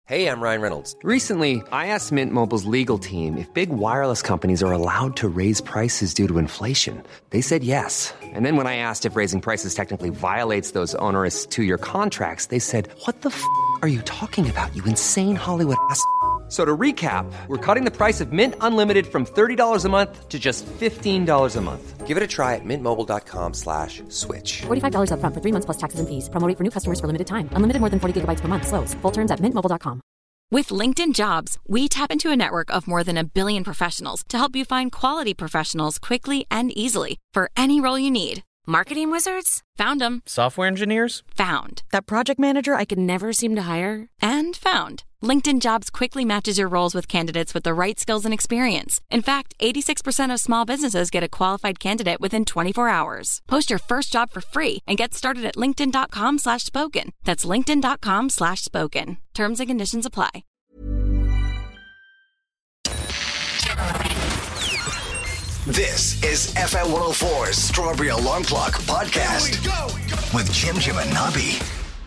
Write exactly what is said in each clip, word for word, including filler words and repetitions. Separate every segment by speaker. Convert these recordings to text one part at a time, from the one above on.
Speaker 1: Hey, I'm Ryan Reynolds.
Speaker 2: Recently, I asked Mint Mobile's legal team if big wireless companies are allowed to raise prices due to inflation. They said yes. And then when I asked if raising prices technically violates those onerous two-year contracts, they said, what the f*** are you talking about, you insane Hollywood ass f- So to recap, we're cutting the price of Mint Unlimited from thirty dollars a month to just fifteen dollars a month.
Speaker 1: Give it a try at mintmobile.com slash switch.
Speaker 3: forty-five dollars up front for three months plus taxes and fees. Promo rate for new customers for limited time. Unlimited more than forty gigabytes per month. Slows full terms at mint mobile dot com.
Speaker 4: With LinkedIn Jobs, we tap into a network of more than a billion professionals to help you find quality professionals quickly and easily for any role you need. Marketing wizards? Found them.
Speaker 5: Software engineers?
Speaker 4: Found.
Speaker 3: That project manager I could never seem to hire?
Speaker 4: And found. LinkedIn Jobs quickly matches your roles with candidates with the right skills and experience. In fact, eighty-six percent of small businesses get a qualified candidate within twenty-four hours. Post your first job for free and get started at linkedin.com slash spoken. That's linkedin.com slash spoken. Terms and conditions apply.
Speaker 6: This is F M one oh four's Strawberry Alarm Clock Podcast with Jim Jim and Nobby.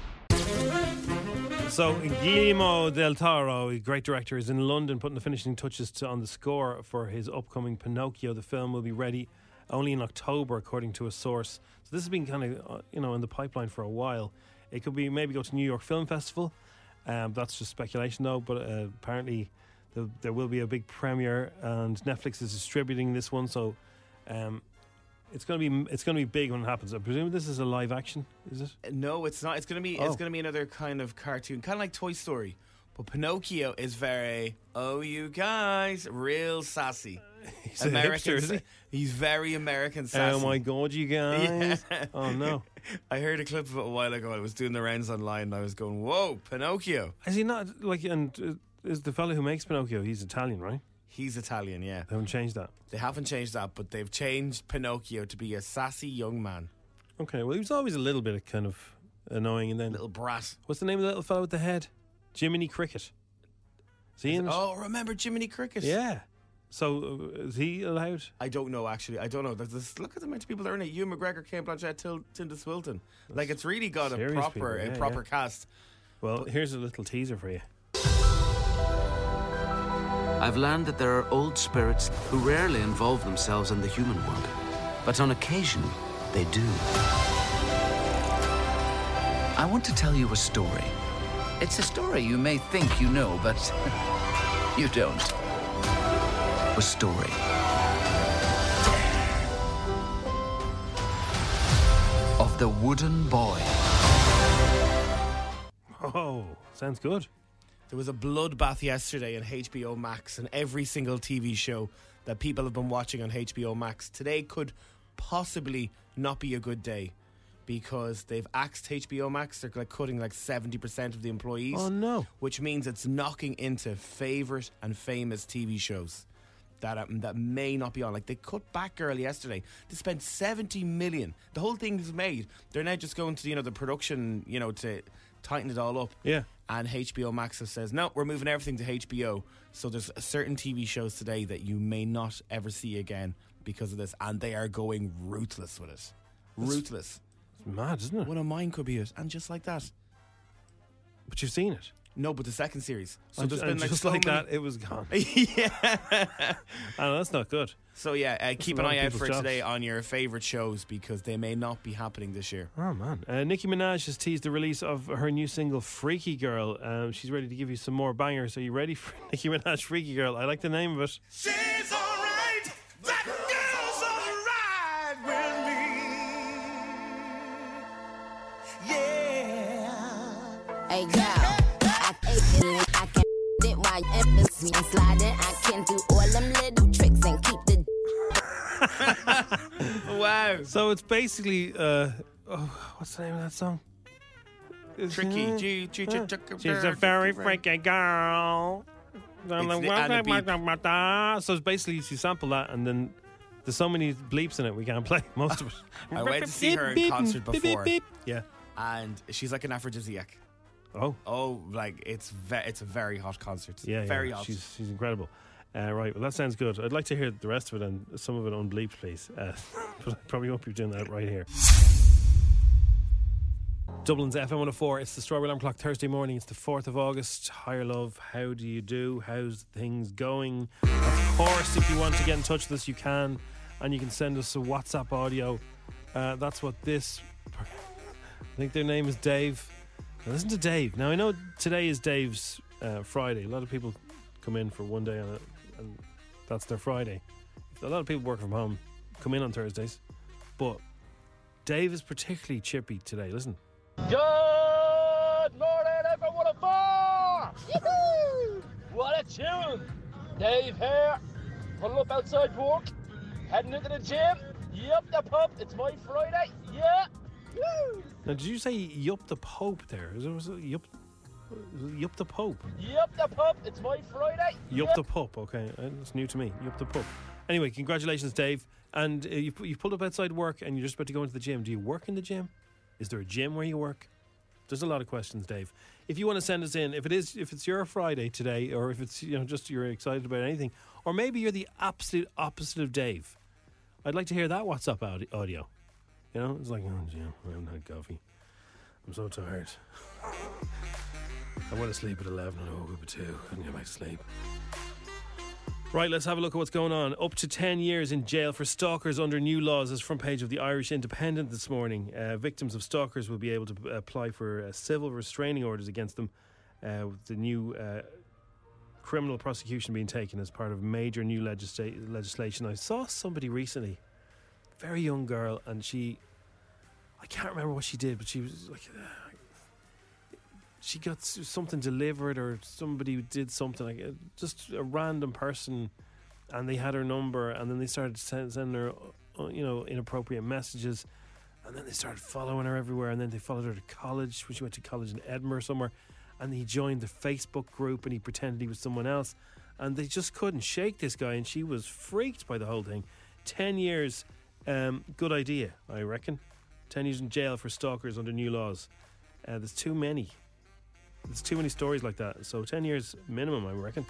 Speaker 7: So Guillermo del Toro, a great director, is in London putting the finishing touches to, on the score for his upcoming Pinocchio. The film will be ready only in October, according to a source. So this has been kind of, uh, you know, in the pipeline for a while. It could be maybe go to New York Film Festival. Um, that's just speculation, though. But uh, apparently the, there will be a big premiere, and Netflix is distributing this one. So um, it's going to be it's going to be big when it happens. I presume this is a live action, is it?
Speaker 5: No, it's not. It's going to be
Speaker 7: Oh.
Speaker 5: it's going to be another kind of cartoon, kind of like Toy Story. But Pinocchio is very, oh, you guys, real sassy.
Speaker 7: He's a hipster, is he?
Speaker 5: He's very American sassy.
Speaker 7: Oh my God, you guys!
Speaker 5: Yeah.
Speaker 7: Oh no!
Speaker 5: I heard a clip of it a while ago. I was doing the rounds online, and I was going, "Whoa, Pinocchio!"
Speaker 7: Is he not like? And uh, is the fellow who makes Pinocchio? He's Italian, right?
Speaker 5: He's Italian, yeah.
Speaker 7: They haven't changed that.
Speaker 5: They haven't changed that, but they've changed Pinocchio to be a sassy young man,
Speaker 7: Okay, well, he was always a little bit kind of annoying, and then
Speaker 5: little brat.
Speaker 7: what's the name of the little fellow with the head? Jiminy Cricket. Is he in it?
Speaker 5: Oh, remember Jiminy Cricket?
Speaker 7: Yeah. So uh, is he allowed?
Speaker 5: I don't know, actually. I don't know. There's this, look at the amount of people that are in it. Ewan McGregor, Kate Blanchett, Til- Tilda Swinton. Like, it's really got a
Speaker 7: serious
Speaker 5: proper
Speaker 7: people,
Speaker 5: a
Speaker 7: yeah,
Speaker 5: proper
Speaker 7: yeah.
Speaker 5: cast.
Speaker 7: Well, here's a little teaser for you.
Speaker 8: I've learned that there are old spirits who rarely involve themselves in the human world, but on occasion, they do. I want to tell you a story. It's a story you may think you know, but you don't. A story of the wooden boy.
Speaker 7: Oh, sounds good.
Speaker 5: There was a bloodbath yesterday on H B O Max, and every single T V show that people have been watching on H B O Max. Today could possibly not be a good day because they've axed H B O Max. They're like cutting like seventy percent of the employees.
Speaker 7: Oh, no.
Speaker 5: Which means it's knocking into favourite and famous T V shows that um, that may not be on. Like, they cut Batgirl yesterday. They spent seventy million. The whole thing is made. They're now just going to, you know, the production, you know, to tighten it all up.
Speaker 7: Yeah.
Speaker 5: And H B O Max have says, no, we're moving everything to H B O. So there's certain T V shows today that you may not ever see again because of this. And they are going ruthless with it.
Speaker 7: That's
Speaker 5: Ruthless.
Speaker 7: It's mad, isn't it?
Speaker 5: One of mine could be it. And just like that.
Speaker 7: But you've seen it.
Speaker 5: No, but the second series. So
Speaker 7: And
Speaker 5: there's
Speaker 7: ju-
Speaker 5: been
Speaker 7: and
Speaker 5: like
Speaker 7: just
Speaker 5: so
Speaker 7: like
Speaker 5: many-
Speaker 7: that, it was gone.
Speaker 5: yeah.
Speaker 7: I know, that's not good.
Speaker 5: So yeah, uh, keep
Speaker 7: a
Speaker 5: an
Speaker 7: lot of
Speaker 5: eye out
Speaker 7: people's
Speaker 5: for
Speaker 7: jobs.
Speaker 5: today on your favourite shows because they may not be happening this year.
Speaker 7: Oh, man. Uh, Nicki Minaj has teased the release of her new single, Freaky Girl. Um, she's ready to give you some more bangers. Are you ready for Nicki Minaj, Freaky Girl? I like the name of it.
Speaker 9: She's alright, that girl's alright with me. Yeah.
Speaker 10: Hey girl, I can't, I can't sit while you me sliding. I can do all them little tricks and keep the.
Speaker 5: Wow.
Speaker 7: So it's basically, uh, oh, what's the name of that song? It's,
Speaker 5: Tricky.
Speaker 7: uh,
Speaker 5: G- G-
Speaker 7: uh,
Speaker 5: G-
Speaker 7: She's a very freaky girl.
Speaker 5: It's the- and a beep.
Speaker 7: So it's basically, you sample that and then there's so many bleeps in it, we can't play most of it.
Speaker 5: I went to see her in
Speaker 7: Beep,
Speaker 5: concert
Speaker 7: beep, beep,
Speaker 5: before.
Speaker 7: beep. Yeah.
Speaker 5: And she's like an aphrodisiac.
Speaker 7: Oh.
Speaker 5: Oh, like it's ve- it's a very hot concert.
Speaker 7: Yeah,
Speaker 5: very
Speaker 7: yeah.
Speaker 5: hot.
Speaker 7: She's, she's incredible. Uh, right, well, that sounds good. I'd like to hear the rest of it and some of it unbleeped, please. Uh, but I probably won't be doing that right here. Dublin's F M one oh four. It's the Strawberry Alarm Clock Thursday morning. It's the fourth of August. Higher Love, how do you do? How's things going? Of course, if you want to get in touch with us, you can. And you can send us a WhatsApp audio. Uh, that's what this... I think their name is Dave. Now listen to Dave. Now, I know today is Dave's uh, Friday. A lot of people come in for one day on it, and that's their Friday. A lot of people work from home, come in on Thursdays. But Dave is particularly chippy today. Listen.
Speaker 11: Good morning, F M one oh four! Yee-hoo! What a tune! Dave here, pulling up outside work, heading into the gym. Yup the pub, it's my Friday. Yeah! Woo!
Speaker 7: Now, did you say yup the Pope there? Is it, was it yup, yup the Pope?
Speaker 11: Yup the pub, it's my Friday.
Speaker 7: Yup the Pope, okay. It's new to me. Yup the Pope. Anyway, congratulations, Dave. And uh, you've, you've pulled up outside work and you're just about to go into the gym. Do you work in the gym? Is there a gym where you work? There's a lot of questions, Dave. If you want to send us in, if it is, if it's your Friday today, or if it's, you know, just you're excited about anything, or maybe you're the absolute opposite of Dave, I'd like to hear that WhatsApp audio. You know, it's like, oh, Jim, I haven't had coffee. I'm so tired. I went to sleep at eleven and I woke up at two. Couldn't get back to sleep. Right, let's have a look at what's going on. Up to ten years in jail for stalkers under new laws is front page of the Irish Independent this morning. Uh, victims of stalkers will be able to apply for uh, civil restraining orders against them, uh, with the new uh, criminal prosecution being taken as part of major new legisla- legislation. I saw somebody recently, very young girl, and she, I can't remember what she did, but she was like, uh, she got something delivered, or somebody did something, like uh, just a random person, and they had her number, and then they started send, sending her, uh, you know, inappropriate messages, and then they started following her everywhere, and then they followed her to college when she went to college in Edinburgh somewhere, and he joined the Facebook group, and he pretended he was someone else, and they just couldn't shake this guy, and she was freaked by the whole thing. Ten years, um, good idea, I reckon. Ten years in jail for stalkers under new laws. Uh, there's too many. There's too many stories like that. So ten years minimum, I reckon.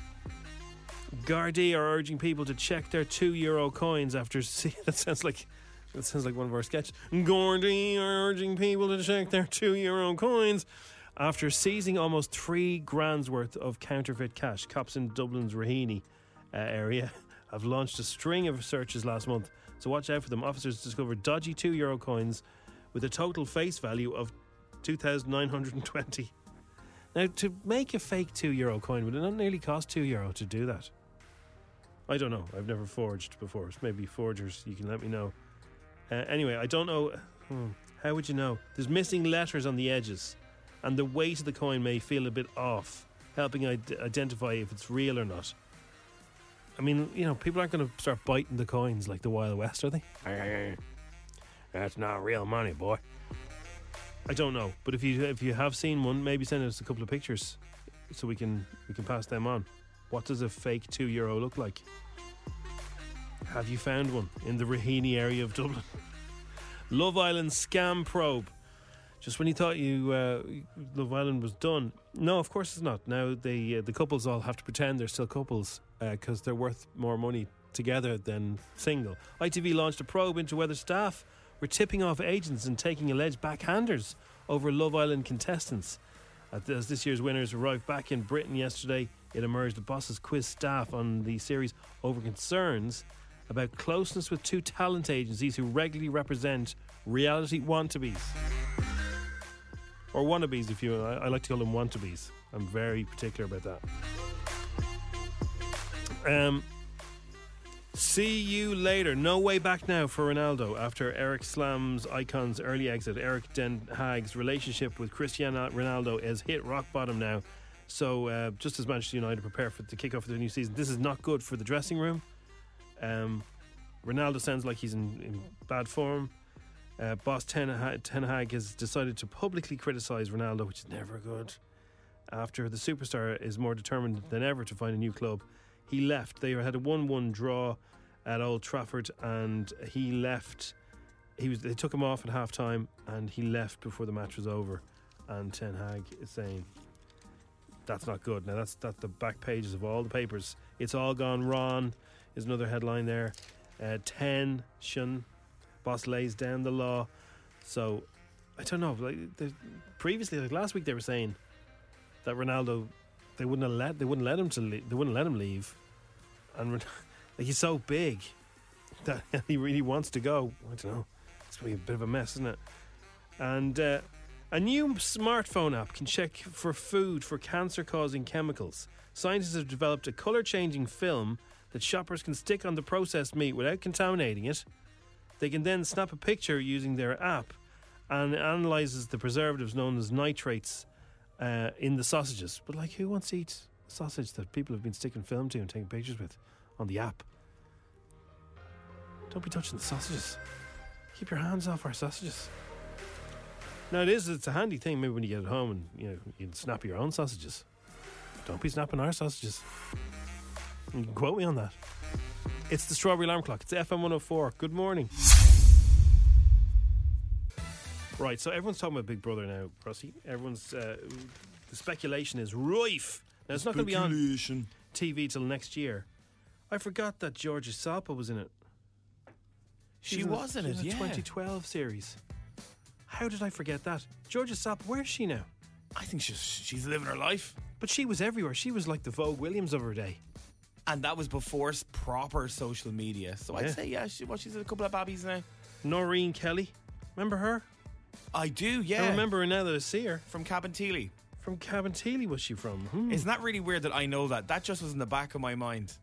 Speaker 7: Gardaí are urging people to check their two euro coins after... See, that sounds like that sounds like one of our sketches. Gardaí are urging people to check their two euro coins after seizing almost three grand's worth of counterfeit cash. Cops in Dublin's Raheny uh, area have launched a string of searches last month. So watch out for them. Officers discovered dodgy two euro coins with a total face value of two thousand nine hundred twenty. Now, to make a fake two euro coin, would it not nearly cost two euro to do that? I don't know. I've never forged before. So maybe forgers, you can let me know. Uh, anyway, I don't know. Hmm, how would you know? There's missing letters on the edges, and the weight of the coin may feel a bit off, helping id- identify if it's real or not. I mean, you know, people aren't going to start biting the coins like the Wild West, are they? That's not real money, boy. I don't know, but if you if you have seen one, maybe send us a couple of pictures so we can we can pass them on. What does a fake two euro look like? Have you found one in the Raheny area of Dublin? Love Island scam probe. Just when you thought you uh, Love Island was done, no, of course it's not. Now the uh, the couples all have to pretend they're still couples because uh, they're worth more money together than single. I T V launched a probe into whether staff were tipping off agents and taking alleged backhanders over Love Island contestants. As this year's winners arrived back in Britain yesterday, it emerged that bosses quizzed staff on the series over concerns about closeness with two talent agencies who regularly represent reality wannabes. Or wannabes, if you... I, I like to call them wannabes. I'm very particular about that. Um... See you later. No way back now for Ronaldo after Eric Slam's Icon's early exit. Eric Den Hag's relationship with Cristiano Ronaldo has hit rock bottom now. So uh, just as Manchester United prepare for the kick-off of the new season, this is not good for the dressing room. Um, Ronaldo sounds like he's in, in bad form. Uh, boss Ten Hag, Ten Hag has decided to publicly criticise Ronaldo, which is never good. After the superstar is more determined than ever to find a new club, he left. They had a one one draw at Old Trafford, and he left. He was. They took him off at half time, and he left before the match was over. And Ten Hag is saying that's not good. Now that's that's the back pages of all the papers. It's all gone wrong is another headline there. Uh, Tension. Boss lays down the law. So I don't know. Like the, previously, like last week, they were saying that Ronaldo, they wouldn't have let they wouldn't let him to leave, they wouldn't let him leave, and like he's so big that he really wants to go. I don't know. It's going to be a bit of a mess, isn't it? And uh, a new smartphone app can check for food for cancer-causing chemicals. Scientists have developed a colour-changing film that shoppers can stick on the processed meat without contaminating it. They can then snap a picture using their app, and it analyses the preservatives known as nitrates uh, in the sausages. But like, who wants to eat sausage that people have been sticking film to and taking pictures with on the app? Don't be touching the sausages. Keep your hands off our sausages. Now it is, it's a handy thing maybe when you get at home and you know you can snap your own sausages. Don't be snapping our sausages. You can quote me on that. It's the Strawberry Alarm Clock. It's F M one oh four. Good morning. Right, so everyone's talking about Big Brother now, Rossi. Everyone's uh, the speculation is rife. Now it's not going to be on T V till next year. I forgot that Georgia Salpa was in it.
Speaker 5: She
Speaker 7: She's
Speaker 5: was in
Speaker 7: the,
Speaker 5: it,
Speaker 7: the
Speaker 5: yeah.
Speaker 7: twenty twelve series. How did I forget that? Georgia Salpa, where's she now?
Speaker 5: I think she's she's living her life.
Speaker 7: But she was everywhere. She was like the Vogue Williams of her day.
Speaker 5: And that was before s- proper social media. So
Speaker 7: Yeah.
Speaker 5: I'd say, yeah, she, well, she's in a couple of babbies now.
Speaker 7: Noreen Kelly. Remember her?
Speaker 5: I do, yeah.
Speaker 7: I remember her now that I see her.
Speaker 5: From Cabinteely.
Speaker 7: From Cabinteely was she from? Hmm.
Speaker 5: Isn't that really weird that I know that? That just was in the back of my mind.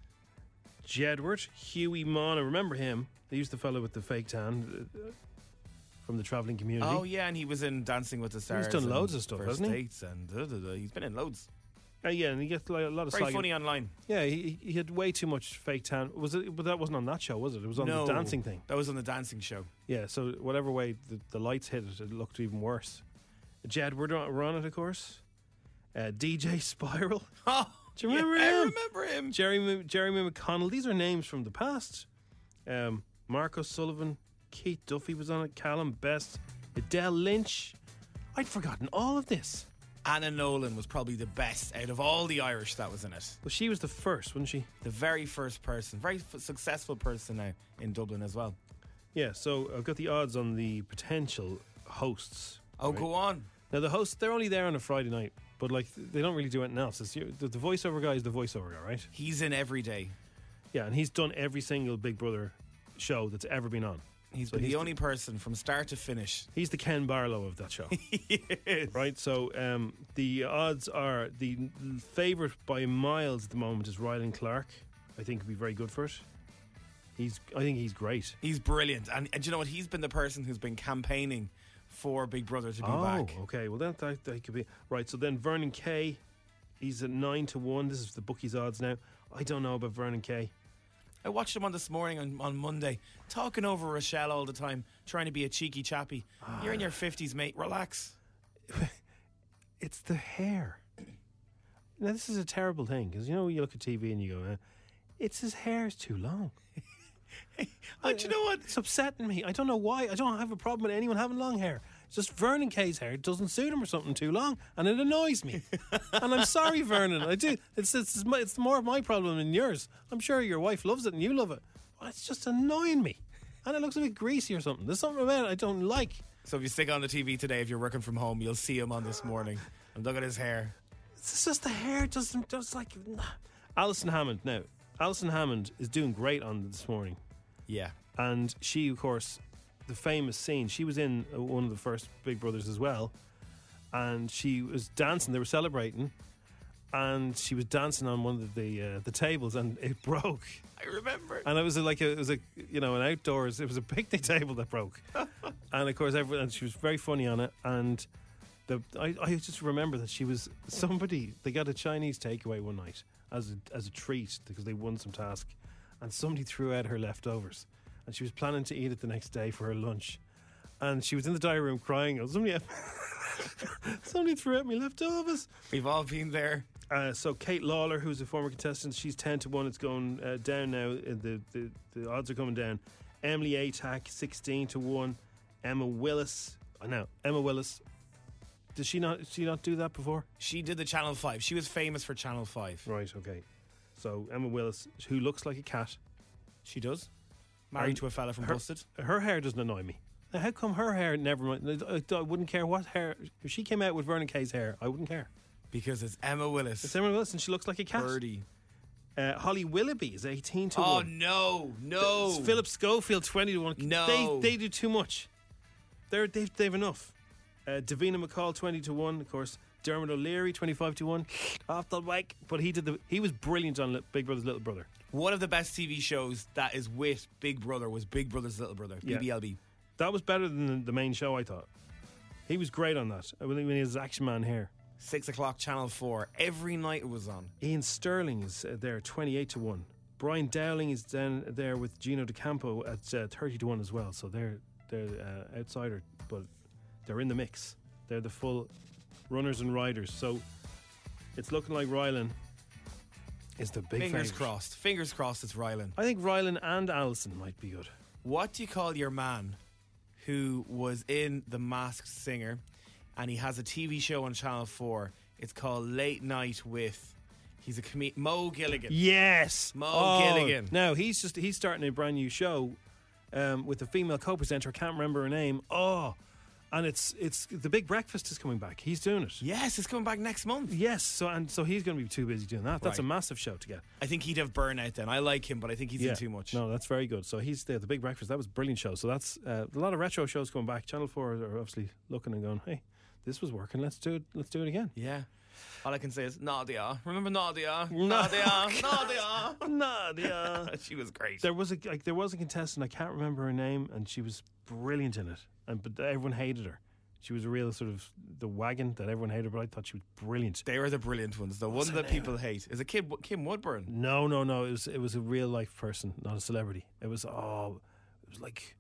Speaker 7: Jedward, Huey Mon. I remember him. He used the fellow with the fake tan uh, from the travelling community.
Speaker 5: Oh, yeah, and he was in Dancing with the Stars.
Speaker 7: He's done
Speaker 5: and
Speaker 7: loads of stuff,
Speaker 5: First
Speaker 7: hasn't he?
Speaker 5: Dates and da, da, da. He's been in loads.
Speaker 7: Uh, yeah, and he gets like, a lot of
Speaker 5: Very
Speaker 7: slag-
Speaker 5: funny online.
Speaker 7: Yeah, he, he had way too much fake tan. Was it? But that wasn't on that show, was it? It was on
Speaker 5: No,
Speaker 7: the dancing thing.
Speaker 5: That was on the dancing show.
Speaker 7: Yeah, so whatever way the, the lights hit it, it looked even worse. Jedward were on it, of course. Uh, D J Spiral.
Speaker 5: Oh,
Speaker 7: do you remember
Speaker 5: yeah,
Speaker 7: him?
Speaker 5: I remember him.
Speaker 7: Jeremy Jeremy McConnell. These are names from the past. Um, Marco Sullivan, Keith Duffy was on it. Callum Best, Adele Lynch. I'd forgotten all of this.
Speaker 5: Anna Nolan was probably the best out of all the Irish that was in it.
Speaker 7: Well, she was the first, wasn't she?
Speaker 5: The very first person, very f- successful person now in Dublin as well.
Speaker 7: Yeah. So I've got the odds on the potential hosts.
Speaker 5: Oh,
Speaker 7: right?
Speaker 5: go on.
Speaker 7: Now the hosts, they're only there on a Friday night, but like they don't really do anything else. It's, the, the voiceover guy is the voiceover guy, right?
Speaker 5: He's in every day.
Speaker 7: Yeah, and he's done every single Big Brother show that's ever been on.
Speaker 5: He's
Speaker 7: So
Speaker 5: been
Speaker 7: he's
Speaker 5: the
Speaker 7: the-
Speaker 5: only person from start to finish.
Speaker 7: He's the Ken Barlow of that show.
Speaker 5: Yes.
Speaker 7: Right, so um, the odds are the favourite by miles at the moment is Rylan Clark. I think would be very good for it. He's, I think he's great.
Speaker 5: He's brilliant. And, and do you know what? He's been the person who's been campaigning for Big Brother to be
Speaker 7: oh,
Speaker 5: back.
Speaker 7: okay. Well, that, that that could be right. So then Vernon Kay, he's at nine to one. This is the bookies' odds now. I don't know about Vernon Kay.
Speaker 5: I watched him on this morning on, on Monday, talking over Rochelle all the time, trying to be a cheeky chappy. You're in your fifties, mate. Relax.
Speaker 7: It's the hair. Now this is a terrible thing because you know you look at T V and you go, eh, "It's his hair is too long."
Speaker 5: Oh, do you know what?
Speaker 7: It's upsetting me. I don't know why. I don't have a problem with anyone having long hair. It's just Vernon Kay's hair doesn't suit him or something too long, and it annoys me. And I'm sorry, Vernon. I do. It's it's it's, my, it's more of my problem than yours. I'm sure your wife loves it and you love it. But it's just annoying me, and it looks a bit greasy or something. There's something about it I don't like.
Speaker 5: So if you stick on the T V today, if you're working from home, you'll see him on this morning. And look at his hair.
Speaker 7: It's just the hair doesn't just like. Nah. Alison Hammond now. Alison Hammond is doing great on this morning.
Speaker 5: Yeah.
Speaker 7: And she, of course, the famous scene, she was in uh, one of the first Big Brothers as well. And she was dancing, they were celebrating. And she was dancing on one of the uh, the tables and it broke.
Speaker 5: I remember.
Speaker 7: And it was like a, it was a, you know, an outdoors, it was a picnic table that broke. And of course, everyone, and she was very funny on it. And the I, I just remember that she was somebody, they got a Chinese takeaway one night as a, as a treat because they won some task. And somebody threw out her leftovers. And she was planning to eat it the next day for her lunch. And she was in the diary room crying. Oh, somebody, somebody threw out my leftovers.
Speaker 5: We've all been there.
Speaker 7: Uh, so Kate Lawler, who's a former contestant, she's ten to one. It's going uh, down now. Uh, the, the the odds are coming down. Emily Atack, sixteen to one. Emma Willis. I know Emma Willis. Did she not? Did she not do that before?
Speaker 5: She did the Channel five. She was famous for Channel five.
Speaker 7: Right. Okay. So Emma Willis, who looks like a cat.
Speaker 5: She does. Married
Speaker 7: And
Speaker 5: to a fella from
Speaker 7: her,
Speaker 5: Busted.
Speaker 7: Her hair doesn't annoy me. Now, how come her hair never mind? I, I wouldn't care what hair. If she came out with Vernon Kay's hair, I wouldn't care.
Speaker 5: Because it's Emma Willis.
Speaker 7: It's Emma Willis and she looks like a cat.
Speaker 5: Birdie.
Speaker 7: Uh, Holly Willoughby is eighteen to
Speaker 5: Oh,
Speaker 7: one.
Speaker 5: no, no.
Speaker 7: It's Philip Schofield twenty to one.
Speaker 5: No.
Speaker 7: They, they do too much. They're, they've, they've enough. Uh, Davina McCall twenty to one, of course. Dermot O'Leary twenty-five to one. Off the mic. But he did the he was brilliant on Li- Big Brother's Little Brother.
Speaker 5: One of the best T V shows that is with Big Brother was Big Brother's Little Brother,
Speaker 7: Yeah.
Speaker 5: B B L B.
Speaker 7: That was better than the, the main show, I thought. He was great on that. When he when he has his Action Man hair.
Speaker 5: Six o'clock, Channel four. Every night it was on.
Speaker 7: Ian Sterling is uh, there, twenty-eight to one. Brian Dowling is down there with Gino DeCampo at uh, thirty to one as well. So they're they're uh, outsider, but they're in the mix. They're the full runners and riders. So it's looking like Rylan is the big
Speaker 5: Fingers
Speaker 7: favourite.
Speaker 5: crossed. Fingers crossed it's Rylan.
Speaker 7: I think Rylan and Alison might be good.
Speaker 5: What do you call your man who was in The Masked Singer and he has a T V show on Channel four? It's called Late Night with... He's a comedian. Mo Gilligan.
Speaker 7: Yes,
Speaker 5: Mo
Speaker 7: oh,
Speaker 5: Gilligan.
Speaker 7: No, he's just he's starting a brand new show um, with a female co-presenter. I can't remember her name. Oh, and it's it's The Big Breakfast is coming back. He's doing it.
Speaker 5: Yes, it's coming back next month.
Speaker 7: Yes, so and so he's going to be too busy doing that. That's
Speaker 5: Right.
Speaker 7: a massive show to get.
Speaker 5: I think he'd have burnout then. I like him, but I think he's
Speaker 7: yeah.
Speaker 5: in too much.
Speaker 7: No, that's very good. So he's there. The Big Breakfast. That was a brilliant show. So that's uh, a lot of retro shows coming back. Channel Four are obviously looking and going, hey, this was working. Let's do it. Let's do it again.
Speaker 5: Yeah. All I can say is Nadia. Remember Nadia? Nadia. Nadia.
Speaker 7: Nadia.
Speaker 5: She was great.
Speaker 7: There was a like there was a contestant. I can't remember her name, and she was brilliant in it. And but everyone hated her. She was a real sort of the wagon that everyone hated, but I thought she was brilliant.
Speaker 5: They were the brilliant ones. The
Speaker 7: What's
Speaker 5: one
Speaker 7: her
Speaker 5: that
Speaker 7: name?
Speaker 5: people hate. Is it Kim, Kim Woodburn?
Speaker 7: No, no, no. It was it was a real life person, not a celebrity. It was oh, it was like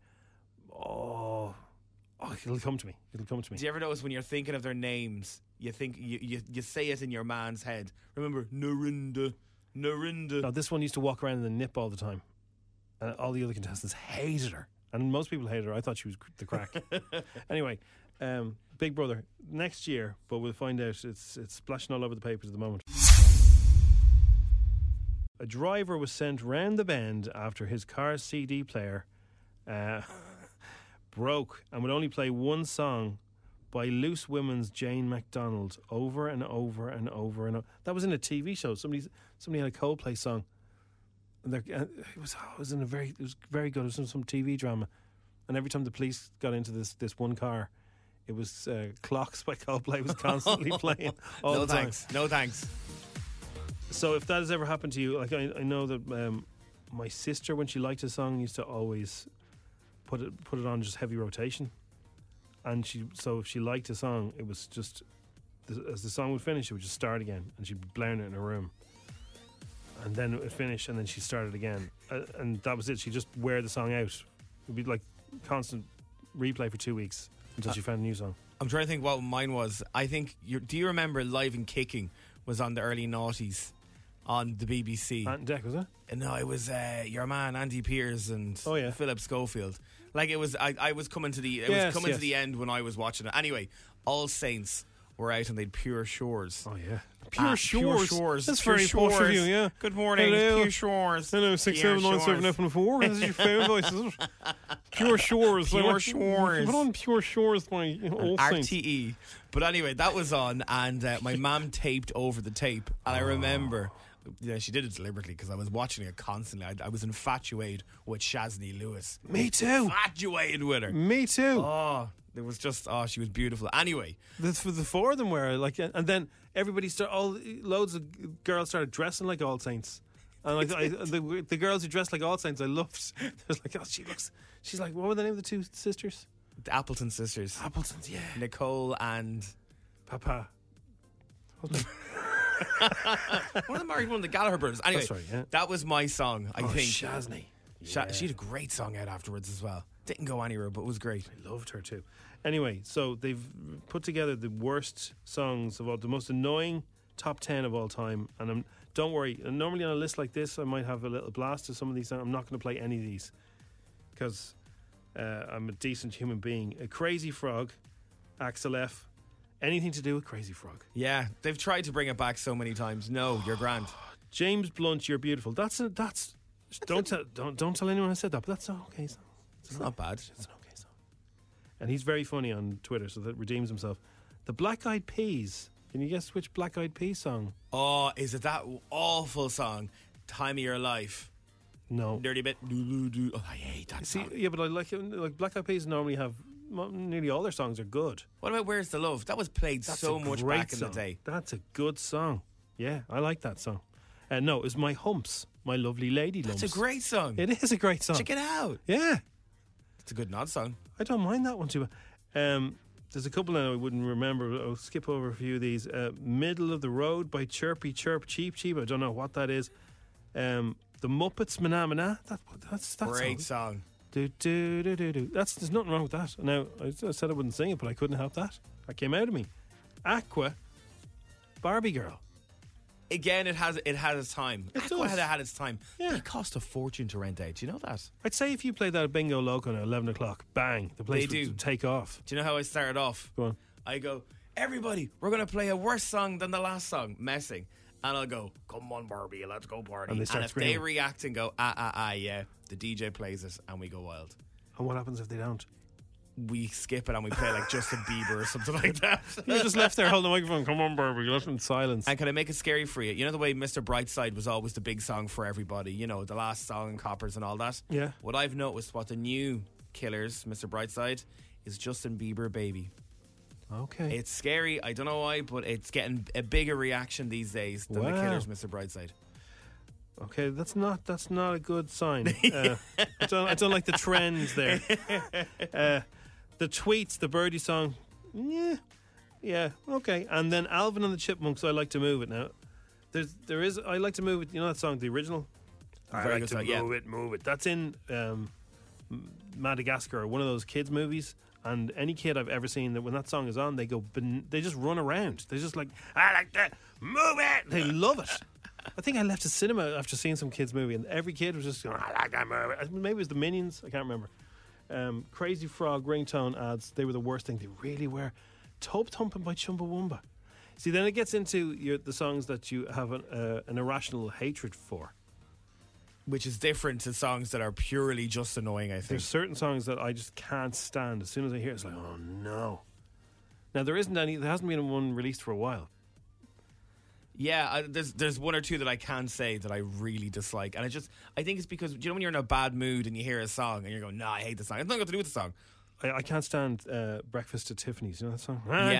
Speaker 7: oh, oh. It'll come to me. It'll come to me.
Speaker 5: Do you ever notice when you're thinking of their names, you think you you, you say it in your man's head? Remember Narinda, Narinda.
Speaker 7: No, this one used to walk around in the nip all the time, and all the other contestants hated her, and most people hated her. I thought she was the crack. Anyway, um, Big Brother next year, but we'll find out. It's it's splashing all over the papers at the moment. A driver was sent round the bend after his car's C D player uh, broke and would only play one song by Loose Women's Jane MacDonald over and over and over and over. That was in a T V show. Somebody somebody had a Coldplay song. And uh, it was it was in a very it was very good. It was in some T V drama. And every time the police got into this this one car, it was uh, Clocks by Coldplay was constantly playing all
Speaker 5: no
Speaker 7: the time.
Speaker 5: thanks. No thanks.
Speaker 7: So if that has ever happened to you, like I, I know that um, my sister, when she liked a song, used to always put it put it on just heavy rotation, and she so if she liked a song, it was just the, as the song would finish, it would just start again, and she'd be blaring it in her room, and then it would finish, and then she started again, uh, and that was it. She'd just wear the song out. It'd be like constant replay for two weeks until she found a new song.
Speaker 5: I'm trying to think what mine was. I think you do you remember Live and Kicking was on the early noughties on the B B C.
Speaker 7: Ant and Deck, was it?
Speaker 5: No, it was uh, your man Andy Pearce and
Speaker 7: Oh, yeah.
Speaker 5: Philip Schofield. Like it was, I, I was coming to the, it
Speaker 7: Yes,
Speaker 5: was coming
Speaker 7: yes.
Speaker 5: to the end when I was watching it. Anyway, All Saints were out and they'd Pure Shores.
Speaker 7: Oh yeah, Pure
Speaker 5: Ah,
Speaker 7: Shores.
Speaker 5: Pure Shores.
Speaker 7: That's
Speaker 5: Pure
Speaker 7: very posh of
Speaker 5: Shores.
Speaker 7: you. Yeah.
Speaker 5: Good morning,
Speaker 7: Hello.
Speaker 5: Pure Shores.
Speaker 7: Hello, six
Speaker 5: Pure
Speaker 7: seven nine seven
Speaker 5: Shores.
Speaker 7: F and four. This is your phone voice, is it? Pure Shores.
Speaker 5: Pure
Speaker 7: Like,
Speaker 5: Shores.
Speaker 7: Put on Pure Shores, my old
Speaker 5: R
Speaker 7: saints.
Speaker 5: T E. But anyway, that was on, and uh, my mum taped over the tape, and I remember. Yeah, she did it deliberately because I was watching it constantly. I, I was infatuated with Shazney Lewis.
Speaker 7: Me too.
Speaker 5: Infatuated with her.
Speaker 7: Me too.
Speaker 5: Oh, it was just, oh, she was beautiful. Anyway.
Speaker 7: The, the four of them were like, and then everybody started, all loads of girls started dressing like All Saints. And like I, the, the girls who dressed like All Saints, I loved. It was like, oh, she looks, she's like, what were the name of the two sisters?
Speaker 5: The Appleton sisters.
Speaker 7: Appletons, yeah.
Speaker 5: Nicole and
Speaker 7: Papa.
Speaker 5: one of them married one of the Gallagher brothers. Anyway,
Speaker 7: That's right, yeah.
Speaker 5: that was my song, I
Speaker 7: Oh,
Speaker 5: think.
Speaker 7: Shazney.
Speaker 5: Sha-
Speaker 7: Yeah.
Speaker 5: She had a great song out afterwards as well. Didn't go anywhere, but it was great.
Speaker 7: I loved her too. Anyway, so they've put together the worst songs of all, the most annoying top ten of all time. And I'm, don't worry, normally on a list like this, I might have a little blast of some of these. I'm not going to play any of these because uh, I'm a decent human being. A Crazy Frog, Axel F. Anything to do with Crazy Frog.
Speaker 5: Yeah, they've tried to bring it back so many times. No, you're grand.
Speaker 7: James Blunt, You're Beautiful. That's a, that's don't tell don't don't tell anyone I said that, but that's an okay song.
Speaker 5: It's not bad.
Speaker 7: It's an okay song. and he's very funny on Twitter, so that redeems himself. The Black Eyed Peas. Can you guess which Black Eyed Peas song?
Speaker 5: Oh, is it that awful song, Time of Your Life?
Speaker 7: No.
Speaker 5: Dirty bit. Oh, I hate that
Speaker 7: See,
Speaker 5: song.
Speaker 7: yeah, but I like it. Like Black Eyed Peas normally have well, nearly all their songs are good.
Speaker 5: What about Where's the Love? That was played
Speaker 7: That's
Speaker 5: so
Speaker 7: a
Speaker 5: much
Speaker 7: great
Speaker 5: back in
Speaker 7: song.
Speaker 5: the day.
Speaker 7: That's a good song. Yeah, I like that song. Uh, no, it's My Humps, My Lovely Lady Lumps.
Speaker 5: That's a great song.
Speaker 7: It is a great song.
Speaker 5: Check it out.
Speaker 7: Yeah.
Speaker 5: It's a good nod song.
Speaker 7: I don't mind that one too. Um, there's a couple that I wouldn't remember. I'll skip over a few of these. Uh, Middle of the Road by Chirpy Chirp Cheep Cheep. I don't know what that is. Um, the Muppets Mana Mana. That, that's that
Speaker 5: Great
Speaker 7: song.
Speaker 5: song.
Speaker 7: Do, do, do, do, do. That's, there's nothing wrong with that. Now, I, I said I wouldn't sing it, but I couldn't help that. That came out of me. Aqua, Barbie Girl.
Speaker 5: Again, it has it had its time.
Speaker 7: It
Speaker 5: Aqua
Speaker 7: does.
Speaker 5: had, had its time.
Speaker 7: Yeah.
Speaker 5: But it cost a fortune to rent out. Do you know that?
Speaker 7: I'd say if you played that at Bingo Loco at eleven o'clock, bang, the place
Speaker 5: They
Speaker 7: would
Speaker 5: do.
Speaker 7: take off.
Speaker 5: Do you know how I started off?
Speaker 7: Go on.
Speaker 5: I go, everybody, we're going to play a worse song than the last song, Messing. And I'll go, come on, Barbie, let's go party.
Speaker 7: And they
Speaker 5: And,
Speaker 7: start
Speaker 5: if
Speaker 7: screaming.
Speaker 5: they react and go, ah, ah, ah, yeah, the D J plays it and we go wild.
Speaker 7: And what happens if they don't?
Speaker 5: We skip it and we play like Justin Bieber or something like that.
Speaker 7: You're just left there holding the microphone. Come on, Barbie. You're left in silence.
Speaker 5: And can I make it scary for you? You know the way Mister Brightside was always the big song for everybody, you know, the last song in Coppers and all that?
Speaker 7: Yeah.
Speaker 5: What I've noticed, what the new Killers, Mister Brightside, is Justin Bieber, Baby.
Speaker 7: Okay.
Speaker 5: It's scary, I don't know why, but it's getting a bigger reaction these days than
Speaker 7: Wow.
Speaker 5: the Killers, Mister Brightside.
Speaker 7: Okay, that's not that's not a good sign. Uh, I don't I don't like the trends there. Uh, the Tweets, the Birdie song, yeah, yeah, okay. And then Alvin and the Chipmunks, I Like to Move It Now. There's there is I Like to Move It. You know that song, the original. I
Speaker 5: Very
Speaker 7: like
Speaker 5: good
Speaker 7: to
Speaker 5: song, yeah.
Speaker 7: move it, move it. That's in um, Madagascar, one of those kids movies. And any kid I've ever seen that when that song is on, they go, ban- they just run around. They're just like, I like to move it. They love it. I think I left the cinema after seeing some kids' movie, and every kid was just going, I like that movie. Maybe it was the Minions. I can't remember. Um, Crazy Frog ringtone ads. They were the worst thing. They really were. Tub Thumping by Chumbawamba. See, then it gets into your, the songs that you have an, uh, an irrational hatred for.
Speaker 5: Which is different to songs that are purely just annoying, I think.
Speaker 7: There's certain songs that I just can't stand. As soon as I hear it, it's like, oh no. Now, there isn't any, there hasn't been one released for a while.
Speaker 5: Yeah, I, there's there's one or two that I can say that I really dislike. And I just, I think it's because, you know when you're in a bad mood and you hear a song and you're going, nah, I hate the song. It's nothing got to do with the song.
Speaker 7: I, I can't stand uh, Breakfast at Tiffany's. You know that song?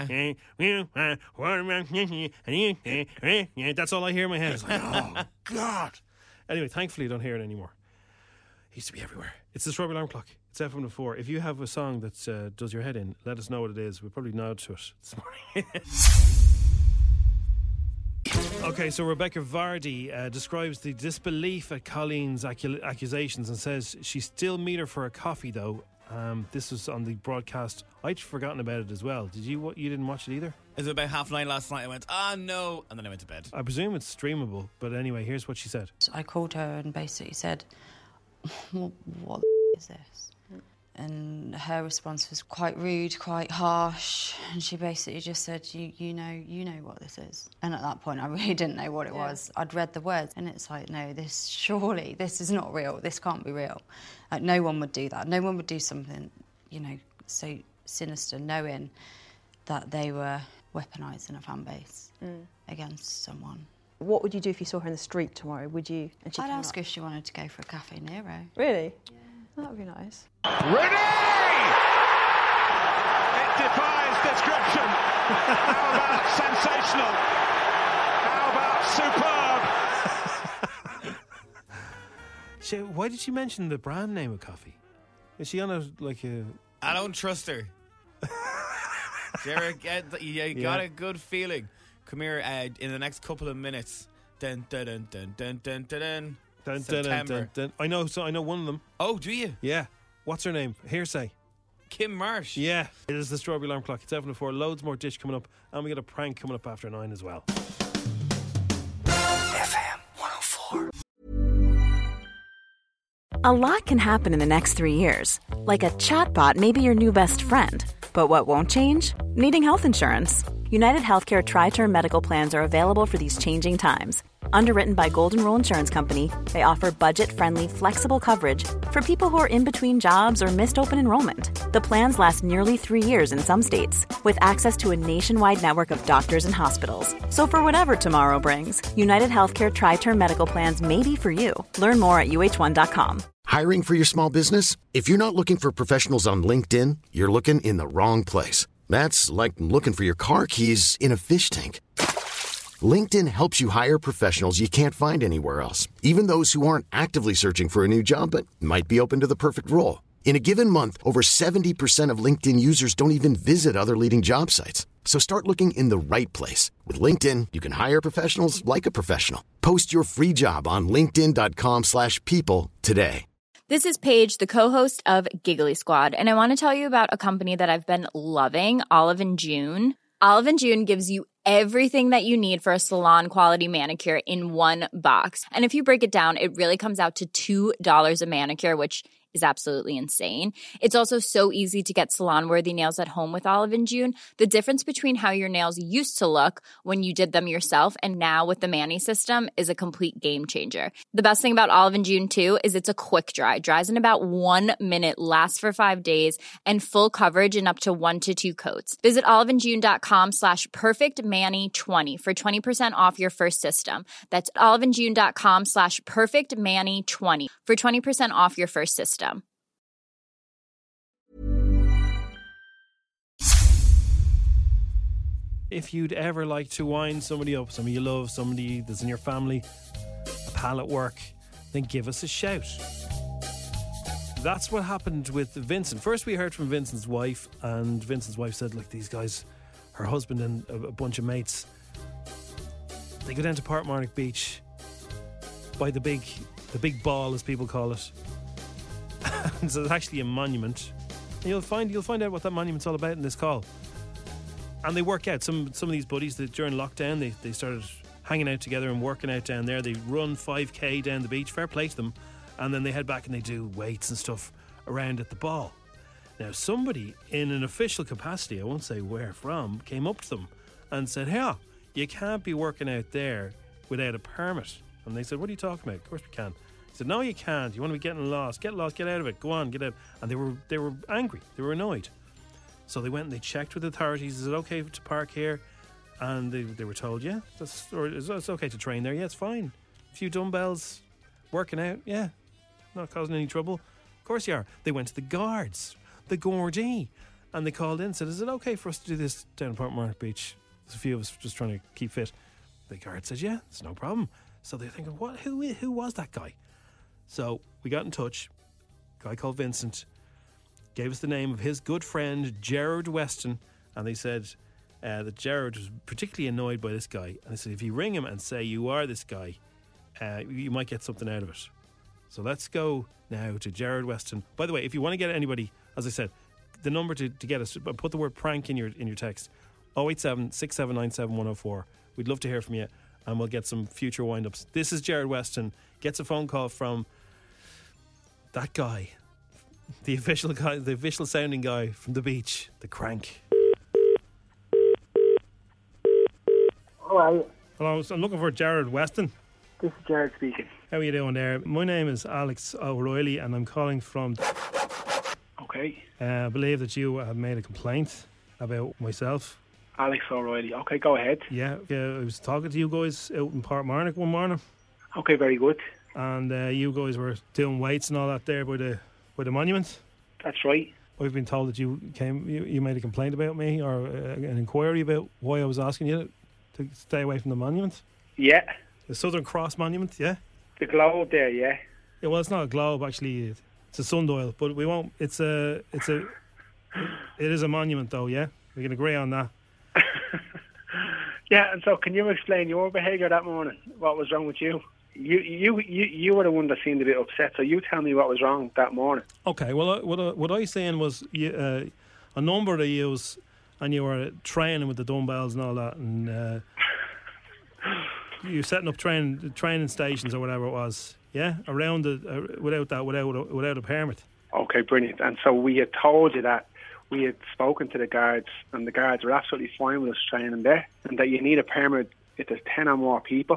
Speaker 5: Yeah.
Speaker 7: That's all I hear in my head. It's like, oh, God. Anyway, thankfully, I don't hear it anymore. It used to be everywhere. It's the Strawberry Alarm Clock. It's F one oh four. If you have a song that uh, does your head in, let us know what it is. We'll probably nod to it this morning. Okay, so Rebecca Vardy uh, describes the disbelief at Colleen's accu- accusations and says she still meet her for a coffee, though. Um, this was on the broadcast. I'd forgotten about it as well. Did you? You didn't watch it either?
Speaker 5: It was about half nine last night. I went, ah, no. And then I went to bed.
Speaker 7: I presume it's streamable. But anyway, here's what she said.
Speaker 12: I called her and basically said, well, what is this? And her response was quite rude, quite harsh. And she basically just said, you you know, you know what this is. And at that point, I really didn't know what it
Speaker 13: Yeah.
Speaker 12: was. I'd read the words and it's like, no, this, surely, this is not real. This can't be real. Like, no one would do that. No one would do something, you know, so sinister, knowing that they were weaponising a fan base
Speaker 13: Mm.
Speaker 12: against someone.
Speaker 13: What would you do if you saw her in the street tomorrow? Would you? And she
Speaker 12: I'd
Speaker 13: came
Speaker 12: ask
Speaker 13: up?
Speaker 12: if she wanted to go for a Cafe Nero.
Speaker 13: Really? Yeah. That would be nice.
Speaker 14: Renee! It defies description. How about sensational? How about superb?
Speaker 7: She, why did she mention the brand name of coffee? Is she on a, like a...
Speaker 5: I don't trust her. Do you ever get that? You
Speaker 7: Yeah.
Speaker 5: got a good feeling. Come here, uh, in the next couple of minutes. Dun, dun, dun, dun, dun, dun, dun, dun.
Speaker 7: Dun, dun, dun,
Speaker 5: September.
Speaker 7: dun, dun. I know, so I know one of them.
Speaker 5: Oh, do you?
Speaker 7: Yeah. What's her name? Hearsay.
Speaker 5: Kim Marsh.
Speaker 7: Yeah. It is the Strawberry Alarm Clock. It's seven to four. Loads more dish coming up. And we got a prank coming up after nine as well.
Speaker 6: F M one oh four.
Speaker 15: A lot can happen in the next three years. Like a chatbot may be your new best friend. But what won't change? Needing health insurance. United Healthcare Tri-Term Medical Plans are available for these changing times. Underwritten by Golden Rule Insurance Company, they offer budget-friendly, flexible coverage for people who are in between jobs or missed open enrollment. The plans last nearly three years in some states, with access to a nationwide network of doctors and hospitals. So for whatever tomorrow brings, United Healthcare Tri-Term Medical Plans may be for you. Learn more at U H one dot com.
Speaker 16: Hiring for your small business? If you're not looking for professionals on LinkedIn, you're looking in the wrong place. That's like looking for your car keys in a fish tank. LinkedIn helps you hire professionals you can't find anywhere else, even those who aren't actively searching for a new job but might be open to the perfect role. In a given month, over seventy percent of LinkedIn users don't even visit other leading job sites. So start looking in the right place. With LinkedIn, you can hire professionals like a professional. Post your free job on linkedin dot com slash people today.
Speaker 17: This is Paige, the co-host of Giggly Squad, and I want to tell you about a company that I've been loving, Olive and June. Olive and June gives you everything that you need for a salon-quality manicure in one box. And if you break it down, it really comes out to two dollars a manicure, which is absolutely insane. It's also so easy to get salon-worthy nails at home with Olive and June. The difference between how your nails used to look when you did them yourself and now with the Mani system is a complete game changer. The best thing about Olive and June, too, is it's a quick dry. Dries in about one minute, lasts for five days, and full coverage in up to one to two coats. Visit oliveandjune.com slash perfectmani20 for twenty percent off your first system. That's oliveandjune.com slash perfectmani20 for twenty percent off your first system.
Speaker 7: If you'd ever like to wind somebody up, somebody you love, somebody that's in your family, a pal at work, then give us a shout. That's what happened with Vincent. First we heard from Vincent's wife, and Vincent's wife said, look, these guys, her husband and a, a bunch of mates, they go down to Portmarnock Beach by the big the big ball, as people call it. And so it's actually a monument. And you'll find you'll find out what that monument's all about in this call. And they work out. Some some of these buddies that during lockdown they, they started hanging out together and working out down there. They run five K down the beach, fair play to them, and then they head back and they do weights and stuff around at the ball. Now somebody in an official capacity, I won't say where from, came up to them and said, hey, you can't be working out there without a permit. And they said, what are you talking about? Of course we can. He said, no, you can't. You want to be getting lost. Get lost, get out of it. Go on, get out. And they were they were angry. They were annoyed. So they went and they checked with authorities. Is it okay to park here? And they, they were told, yeah, that's, or it's, it's okay to train there. Yeah, it's fine. A few dumbbells, working out. Yeah, not causing any trouble. Of course you are. They went to the guards, the Gardaí, and they called in and said, is it okay for us to do this down at Portmarnock Beach? There's a few of us just trying to keep fit. The guard said, yeah, it's no problem. So they're thinking, what? Who, who was that guy? So we got in touch. A guy called Vincent gave us the name of his good friend Gerard Weston, and they said uh, that Gerard was particularly annoyed by this guy. And they said, if you ring him and say you are this guy, uh, you might get something out of it. So let's go now to Gerard Weston. By the way, if you want to get anybody, as I said, the number to, to get us, put the word prank in your in your text, oh eight seven, six seven nine seven, one oh four. We'd love to hear from you, and we'll get some future wind-ups. This is Gerard Weston. Gets a phone call from that guy, the official guy, the official sounding guy from the beach, the crank.
Speaker 18: Hello.
Speaker 7: Hello, so I'm looking for Gerard Weston.
Speaker 18: This is Gerard speaking.
Speaker 7: How are you doing there? My name is Alex O'Reilly, and I'm calling from...
Speaker 18: Okay.
Speaker 7: Uh, I believe that you have made a complaint about myself.
Speaker 18: Alex O'Reilly. Okay, go ahead.
Speaker 7: Yeah, yeah, I was talking to you guys out in Portmarnock one morning.
Speaker 18: Okay, very good.
Speaker 7: And uh, you guys were doing weights and all that there by the by the monument.
Speaker 18: That's right.
Speaker 7: I've been told that you came, you, you made a complaint about me, or uh, an inquiry about why I was asking you to stay away from the monument.
Speaker 18: Yeah.
Speaker 7: The Southern Cross Monument, yeah.
Speaker 18: The globe there, yeah.
Speaker 7: Yeah, well, it's not a globe actually. It's a sundial, but we won't. It's a, it's a, it is a monument though, yeah. We can agree on that.
Speaker 18: Yeah, and so can you explain your behaviour that morning? What was wrong with you? You you you you were the one that seemed a bit upset, so you tell me what was wrong that morning.
Speaker 7: Okay, well, uh, what, uh, what I was saying was you, uh, a number of you, and you were training with the dumbbells and all that, and uh, you were setting up train, training stations or whatever it was, yeah, around the, uh, without that, without a, without a permit.
Speaker 18: Okay, brilliant. And so we had told you that we had spoken to the guards, and the guards were absolutely fine with us training there, and that you need a permit if there's ten or more people.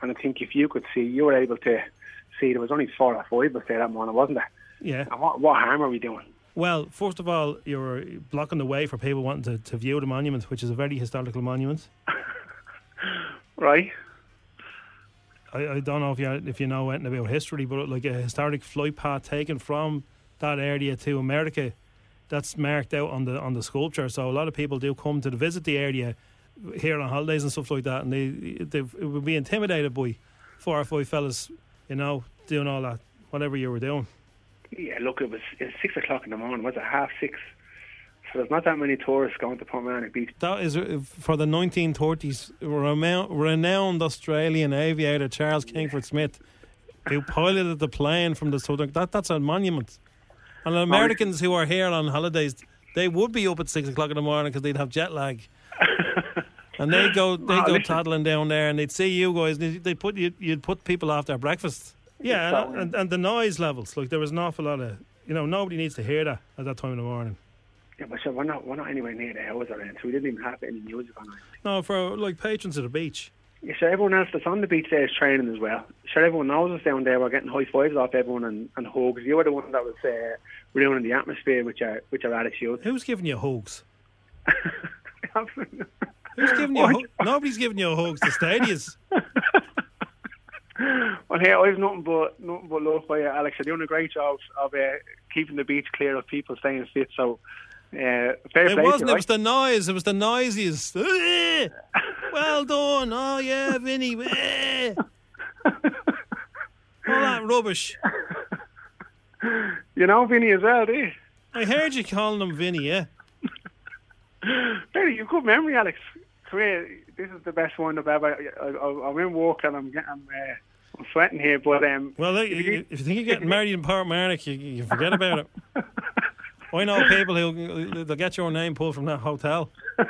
Speaker 18: and I think if you could see, you were able to see there was only four or five of us there that morning, wasn't there?
Speaker 7: Yeah.
Speaker 18: And what, what harm are we doing?
Speaker 7: Well, first of all, you're blocking the way for people wanting to, to view the monument, which is a very historical monument.
Speaker 18: Right.
Speaker 7: I, I don't know if you if you know anything about history, but like a historic flight path taken from that area to America, that's marked out on the on the sculpture. So a lot of people do come to visit the area here on holidays and stuff like that, and they they would be intimidated by four or five fellas, you know, doing all that, whatever you were doing.
Speaker 18: Yeah, look, it was, it was six o'clock in the morning. Was it half six? So there's not that many tourists going to Portmarnock Beach.
Speaker 7: That is uh, for the nineteen thirties. Renowned Australian aviator Charles Kingford Smith, who piloted the plane from the southern. That that's a monument. And Americans who are here on holidays, they would be up at six o'clock in the morning because they'd have jet lag. And they go, they
Speaker 18: Oh,
Speaker 7: go
Speaker 18: listen.
Speaker 7: toddling down there, and they'd see you guys. And they put you, you'd put people off their breakfast. Yeah,
Speaker 18: So-
Speaker 7: and, and, and the noise levels. Like there was an awful lot of, you know, nobody needs to hear that at that time in the morning.
Speaker 18: Yeah, but sure, we're not, we're not anywhere near the hours around, so we didn't even have any music on it.
Speaker 7: No, for like patrons of the beach.
Speaker 18: Yeah, sure, everyone else that's on the beach there is training as well. Sure, everyone knows us down there. We're getting high fives off everyone and, and hugs. You were the one that was uh, ruining the atmosphere with your, with your attitude.
Speaker 7: Who's giving you hugs? Who's giving you? Hu- Nobody's giving you hugs. The stadiums.
Speaker 18: Well, hey, I've nothing but nothing but love for you, Alex. You're doing a great job of uh, keeping the beach clear of people staying fit. So, uh, fair
Speaker 7: It
Speaker 18: play to
Speaker 7: wasn't.
Speaker 18: you,
Speaker 7: It was the noise. It was the noisiest. Well done. Oh yeah, Vinny. Eh. All that rubbish.
Speaker 18: You know Vinny as well, do you?
Speaker 7: I heard you calling him Vinny. Yeah.
Speaker 18: Very, you've good memory, Alex. Come here, this is the best one I've ever. I, I, I'm in work and I'm getting, I'm, uh, I'm sweating here. But um,
Speaker 7: Well, look, if, you, if you think you're getting married in Portmarnock, you, you forget about it. I know people who they'll get your name pulled from that hotel.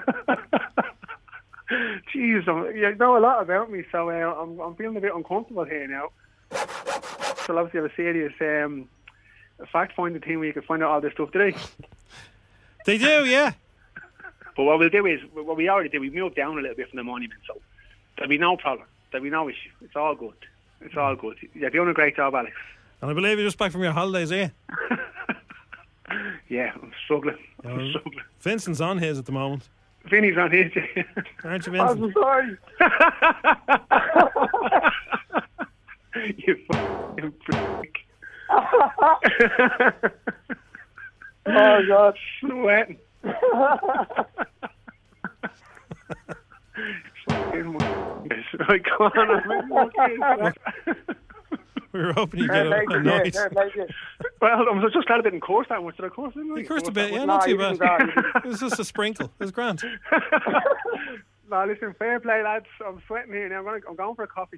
Speaker 18: Jeez, I'm- you know a lot about me, so uh, I'm, I'm feeling a bit uncomfortable here now. So obviously, I have a serious um, fact-finding team where you can find out all this stuff today.
Speaker 7: They do, yeah.
Speaker 18: But what we'll do is, what we already did, we moved down a little bit from the monument, so there'll be no problem. There'll be no issue. It's all good. It's all good. You're doing a great job, Alex.
Speaker 7: And I believe you're just back from your holidays, are you?
Speaker 18: Yeah, I'm struggling. I'm
Speaker 7: Um,
Speaker 18: struggling.
Speaker 7: Vincent's on his at the moment.
Speaker 18: Vinny's on his.
Speaker 7: Aren't you, Vincent?
Speaker 18: I'm sorry. You fucking freak. Oh, God. Sweating. Right, go on.
Speaker 7: We were hoping you'd get a, a noise.
Speaker 18: Well, I was just glad I didn't curse that much. Did I curse? Didn't I?
Speaker 7: You cursed a
Speaker 18: Curse
Speaker 7: bit,
Speaker 18: that
Speaker 7: yeah,
Speaker 18: much?
Speaker 7: not too
Speaker 18: No, you
Speaker 7: bad.
Speaker 18: didn't, no,
Speaker 7: It was just a sprinkle. It was grand.
Speaker 18: No, listen, fair play, lads. I'm sweating here now. I'm, gonna, I'm going for a coffee.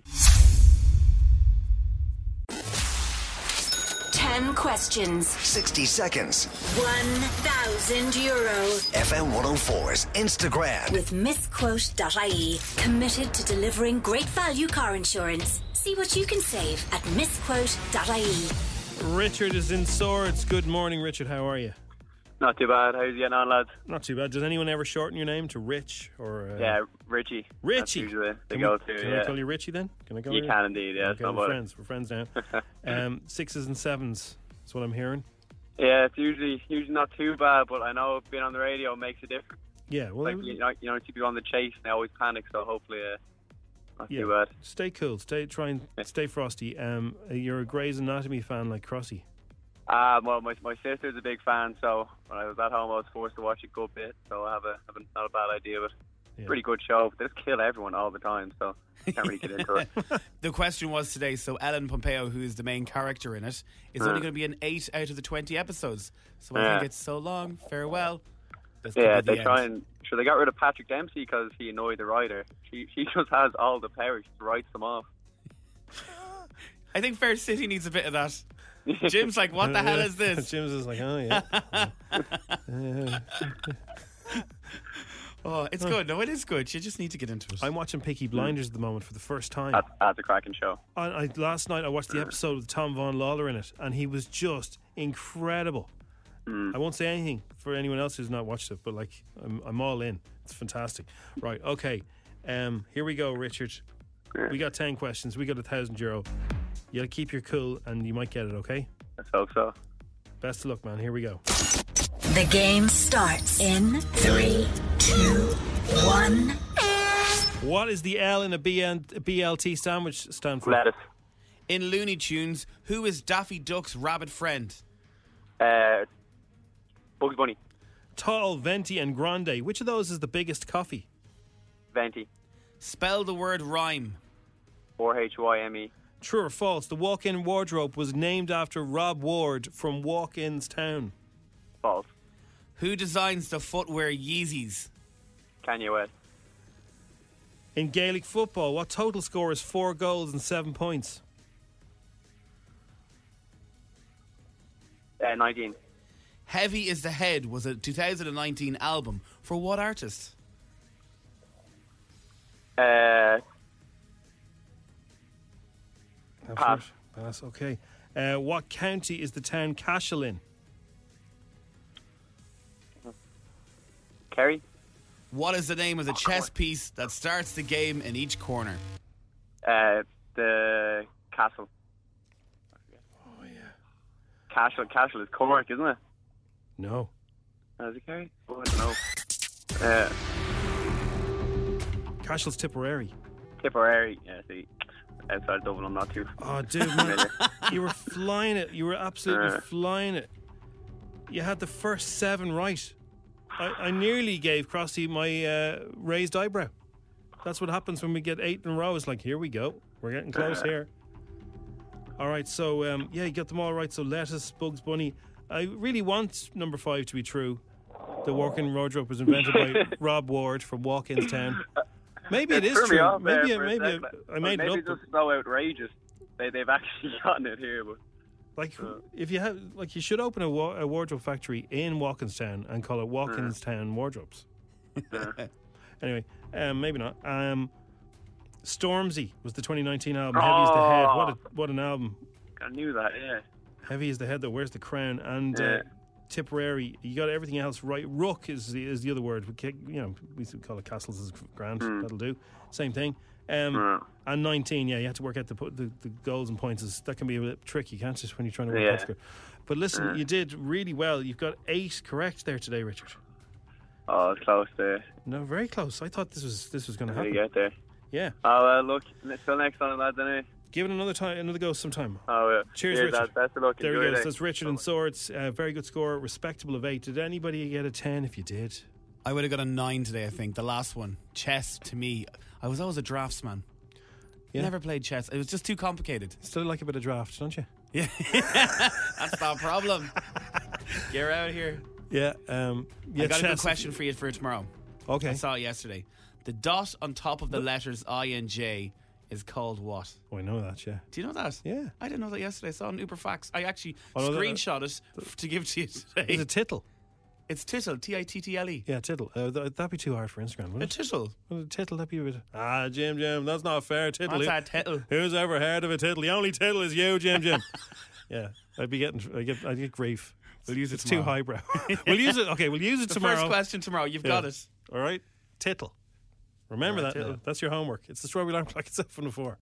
Speaker 19: Ten questions.
Speaker 6: sixty seconds.
Speaker 19: One thousand euro.
Speaker 6: F M one oh four's Instagram.
Speaker 19: With misquote dot I E. Committed to delivering great value car insurance. See what you can save at misquote dot I E.
Speaker 7: Richard is in Swords. Good morning, Richard. How are you?
Speaker 20: Not too bad. How's you getting on, lads?
Speaker 7: Not too bad. Does anyone ever shorten your name to Rich or uh,
Speaker 20: Yeah, Richie.
Speaker 7: Richie?
Speaker 20: That's usually the
Speaker 7: Can,
Speaker 20: go-to,
Speaker 7: we, can
Speaker 20: yeah.
Speaker 7: I call you Richie then? Can I go?
Speaker 20: You
Speaker 7: with
Speaker 20: can indeed, yeah,
Speaker 7: Okay,
Speaker 20: no
Speaker 7: we're
Speaker 20: bother.
Speaker 7: friends. We're friends now. um, sixes and sevens. That's what I'm hearing.
Speaker 20: Yeah, it's usually usually not too bad, but I know being on the radio makes a difference.
Speaker 7: Yeah, well,
Speaker 20: like you know, you know, people on the chase and they always panic, so hopefully, uh, not
Speaker 7: yeah.
Speaker 20: too bad.
Speaker 7: Stay cool. Stay try and stay frosty. Um, you're a Grey's Anatomy fan like Crossy.
Speaker 20: Ah, well, my my sister's a big fan, so when I was at home, I was forced to watch a good bit. So I have a, have a not a bad idea, but
Speaker 7: Yeah.
Speaker 20: pretty good show. They just kill everyone all the time, so can't really get into it.
Speaker 5: The question was today, so Ellen Pompeo, who is the main character in it, is
Speaker 20: Yeah.
Speaker 5: only going to be in eight out of the twenty episodes. So I
Speaker 20: Yeah.
Speaker 5: think it's so long. Farewell. This could
Speaker 20: Yeah,
Speaker 5: be the
Speaker 20: they try
Speaker 5: end.
Speaker 20: and sure they got rid of Patrick Dempsey because he annoyed the writer. She she just has all the power. She just writes them off.
Speaker 5: I think Fair City needs a bit of that. Jim's like, what the hell is this?
Speaker 7: Jim's is like, oh yeah.
Speaker 5: Oh, it's good. No, it is good. You just need to get into it.
Speaker 7: I'm watching Peaky Blinders at the moment for the first time.
Speaker 20: That's, that's a cracking show.
Speaker 7: I, I, last night I watched the episode with Tom Vaughan Lawler in it, and he was just incredible.
Speaker 20: Mm.
Speaker 7: I won't say anything for anyone else who's not watched it, but like I'm, I'm all in. It's fantastic. Right, okay. Um, here we go, Richard.
Speaker 20: Yeah.
Speaker 7: We got ten questions. We got a thousand euro. You gotta keep your cool, and you might get it. Okay.
Speaker 20: Let's hope so.
Speaker 7: Best of luck, man. Here we go.
Speaker 19: The game starts in three, two, one.
Speaker 7: What is the L in a B L T sandwich stand for?
Speaker 20: Lettuce.
Speaker 5: In Looney Tunes, who is Daffy Duck's rabbit friend?
Speaker 20: Uh, Bugs Bunny.
Speaker 7: Tall, venti, and grande. Which of those is the biggest coffee?
Speaker 20: Venti.
Speaker 5: Spell the word rhyme.
Speaker 20: R H Y M E.
Speaker 7: True or false? The walk-in wardrobe was named after Rob Ward from Walk-In's Town.
Speaker 20: False.
Speaker 5: Who designs the footwear Yeezys?
Speaker 20: Kanye West.
Speaker 7: In Gaelic football, what total score is four goals and seven points?
Speaker 20: Uh, nineteen.
Speaker 5: Heavy is the Head was a two thousand nineteen album for what artist?
Speaker 20: Uh,
Speaker 7: Pass. Pass, okay. Uh, what county is the town Cashel in?
Speaker 20: Kerry.
Speaker 5: What is the name of the chess piece that starts the game in each corner?
Speaker 20: Uh, the castle.
Speaker 7: Oh, yeah.
Speaker 20: Cashel, Cashel is Cork, isn't it?
Speaker 7: No.
Speaker 20: Oh, is it Kerry? Oh, I don't know. Uh,
Speaker 7: Cashel's Tipperary.
Speaker 20: Tipperary, yeah, see. Outside Dublin, I'm not too.
Speaker 7: Oh, dude, man. You were flying it. You were absolutely
Speaker 20: Uh.
Speaker 7: flying it. You had the first seven right. I, I nearly gave Crossy my uh, raised eyebrow. That's what happens when we get eight in a row. It's like, here we go. We're getting close here. All right, so, um, yeah, you got them all right. So, lettuce, Bugs Bunny. I really want number five to be true. The walk-in wardrobe was invented by Rob Ward from Walk-In's Town. Maybe it is
Speaker 20: threw me
Speaker 7: true.
Speaker 20: off there
Speaker 7: Maybe,
Speaker 20: for a
Speaker 7: maybe
Speaker 20: sec, like-
Speaker 7: I made
Speaker 20: maybe
Speaker 7: it
Speaker 20: it's
Speaker 7: up.
Speaker 20: just so outrageous. They, they've actually gotten it here, but
Speaker 7: Like, if you have, like, you should open a, wa- a wardrobe factory in Walkinstown and call it Walkinstown Wardrobes. Anyway, um, maybe not. Um, Stormzy was the twenty nineteen album. Heavy is the Head. What a, what an album.
Speaker 20: I knew that, yeah.
Speaker 7: Heavy is the Head, though. Where's the crown? And uh,
Speaker 20: Yeah.
Speaker 7: Tipperary. You got everything else right. Rook is the, is the other word. We ca- you know, we used to call it castles is grand.
Speaker 20: Mm.
Speaker 7: That'll do. Same thing. Um, And nineteen, yeah, you have to work out the, po- the the goals and points. Is- That can be a bit tricky, can't it, when you're trying to work
Speaker 20: Yeah.
Speaker 7: out score. But listen,
Speaker 20: Yeah.
Speaker 7: you did really well. You've got eight correct there today, Richard.
Speaker 20: Oh, it's close there.
Speaker 7: No, very close. I thought this was this was going to
Speaker 20: How do
Speaker 7: happen.
Speaker 20: you get there?
Speaker 7: Yeah.
Speaker 20: Oh, well, look, till next time, lads, anyway.
Speaker 7: Give it another time, another go sometime.
Speaker 20: Oh, yeah.
Speaker 7: Cheers,
Speaker 20: Cheers,
Speaker 7: Richard.
Speaker 20: lads. Best of luck.
Speaker 7: There
Speaker 20: Enjoy
Speaker 7: we
Speaker 20: your
Speaker 7: go.
Speaker 20: day.
Speaker 7: So that's Richard and Swords. Uh, very good score. Respectable of eight. Did anybody get a ten? If you did,
Speaker 5: I would have got a nine today, I think. The last one. Chess, to me, I was always a draftsman.
Speaker 7: Yeah.
Speaker 5: Never played chess. It was just too complicated.
Speaker 7: Still like a bit of draft, don't you?
Speaker 5: Yeah. That's the problem. Get out of here.
Speaker 7: Yeah. Um, yeah.
Speaker 5: I got a good
Speaker 7: chess.
Speaker 5: question for you for tomorrow.
Speaker 7: Okay.
Speaker 5: I saw it yesterday. The dot on top of the letters I and J is called what?
Speaker 7: Oh, I know that, yeah.
Speaker 5: Do you know that?
Speaker 7: Yeah.
Speaker 5: I didn't know that yesterday. I saw it on Uber Fax. I actually
Speaker 7: Oh, no, that-
Speaker 5: screenshot it f- to give to you today.
Speaker 7: Is it tittle?
Speaker 5: It's tittle, T I T T L E.
Speaker 7: Yeah, tittle. Uh, th- that'd be too hard for Instagram, wouldn't
Speaker 5: A
Speaker 7: it?
Speaker 5: tittle.
Speaker 7: Well, a tittle, that'd be a bit... Ah, Jim, Jim, that's not fair. Tittle.
Speaker 5: What's
Speaker 7: Who-
Speaker 5: that tittle?
Speaker 7: Who's ever heard of a tittle? The only tittle is you, Jim, Jim. Yeah, I'd be getting... I'd get, I'd get grief.
Speaker 5: We'll use it
Speaker 7: It's too
Speaker 5: tomorrow.
Speaker 7: highbrow. We'll use it... Okay, we'll use it
Speaker 5: The
Speaker 7: tomorrow.
Speaker 5: first question tomorrow. You've got
Speaker 7: Yeah.
Speaker 5: it.
Speaker 7: All right? Tittle. Remember
Speaker 5: All right,
Speaker 7: that
Speaker 5: tittle.
Speaker 7: now. That's your homework. It's the Strawberry Alarm Clock at seven oh four.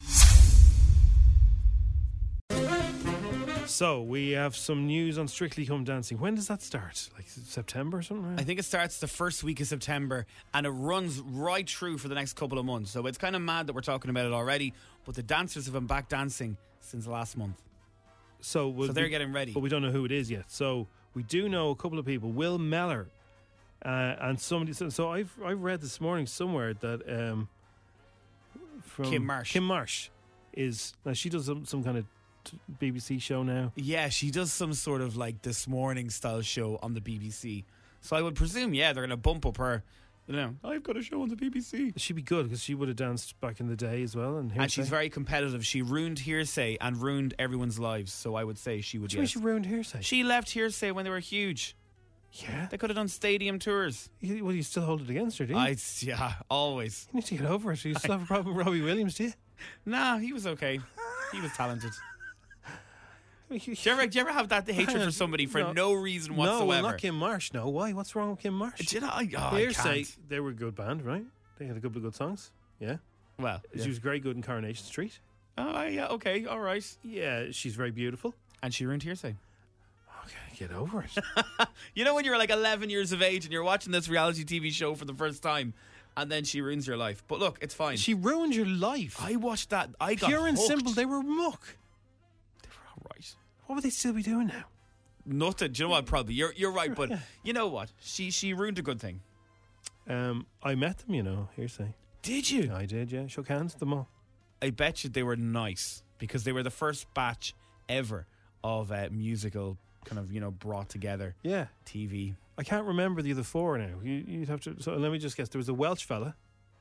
Speaker 7: So, we have some news on Strictly Come Dancing. When does that start? Like September or something?
Speaker 5: I think it starts the first week of September and it runs right through for the next couple of months. So it's kind of mad that we're talking about it already, but the dancers have been back dancing since last month.
Speaker 7: So, we'll
Speaker 5: So they're
Speaker 7: be-
Speaker 5: getting ready.
Speaker 7: But we don't know who it is yet. So, we do know a couple of people. Will Meller uh, and somebody. So, so I've I've read this morning somewhere that um, from
Speaker 5: Kim Marsh.
Speaker 7: Kim Marsh is now she does some some kind of t- B B C show now.
Speaker 5: Yeah, she does some sort of like This Morning style show on the B B C. So I would presume, yeah, they're going to bump up her. You know, I've got a show on the B B C.
Speaker 7: She'd be good because she would have danced back in the day as well. And,
Speaker 5: And she's
Speaker 7: Hearsay.
Speaker 5: very competitive. She ruined Hearsay and ruined everyone's lives. So I would say she would.
Speaker 7: What do you mean
Speaker 5: yes.
Speaker 7: she ruined Hearsay?
Speaker 5: She left Hearsay when they were huge.
Speaker 7: Yeah,
Speaker 5: they could have done stadium tours.
Speaker 7: You, well, you still hold it against her, do you?
Speaker 5: I yeah, always.
Speaker 7: You need to get over it. You still have a problem with Robbie Williams, do you?
Speaker 5: Nah, he was okay. He was talented. Do you ever, do you ever have that hatred for somebody for no, no reason whatsoever?
Speaker 7: No, well, not Kim Marsh. No, why? What's wrong with Kim Marsh?
Speaker 5: Did I? Oh, I
Speaker 7: Hearsay,
Speaker 5: can't.
Speaker 7: they were a good band, right? They had a couple of good songs. Yeah.
Speaker 5: Well,
Speaker 7: she
Speaker 5: yeah.
Speaker 7: was very good in Coronation Street.
Speaker 5: Oh, yeah, okay, all right.
Speaker 7: Yeah, she's very beautiful.
Speaker 5: And she ruined Hearsay.
Speaker 7: Okay, get over it.
Speaker 5: You know when you're like eleven years of age and you're watching this reality T V show for the first time, and then she ruins your life. But look, it's fine.
Speaker 7: She ruined your life.
Speaker 5: I watched that. I got
Speaker 7: Pure and
Speaker 5: hooked.
Speaker 7: simple, they were muck.
Speaker 5: They were all right.
Speaker 7: What would they still be doing now?
Speaker 5: Nothing. Do you know what? Probably. You're you're right, but you know what? She she ruined a good thing.
Speaker 7: Um, I met them, you know, Hearsay.
Speaker 5: Did you?
Speaker 7: I did, yeah. Shook hands with them all.
Speaker 5: I bet you they were nice because they were the first batch ever of uh, musical kind of, you know, brought together.
Speaker 7: Yeah.
Speaker 5: T V.
Speaker 7: I can't remember the other four now. You, you'd have to. So let me just guess. There was a Welsh fella.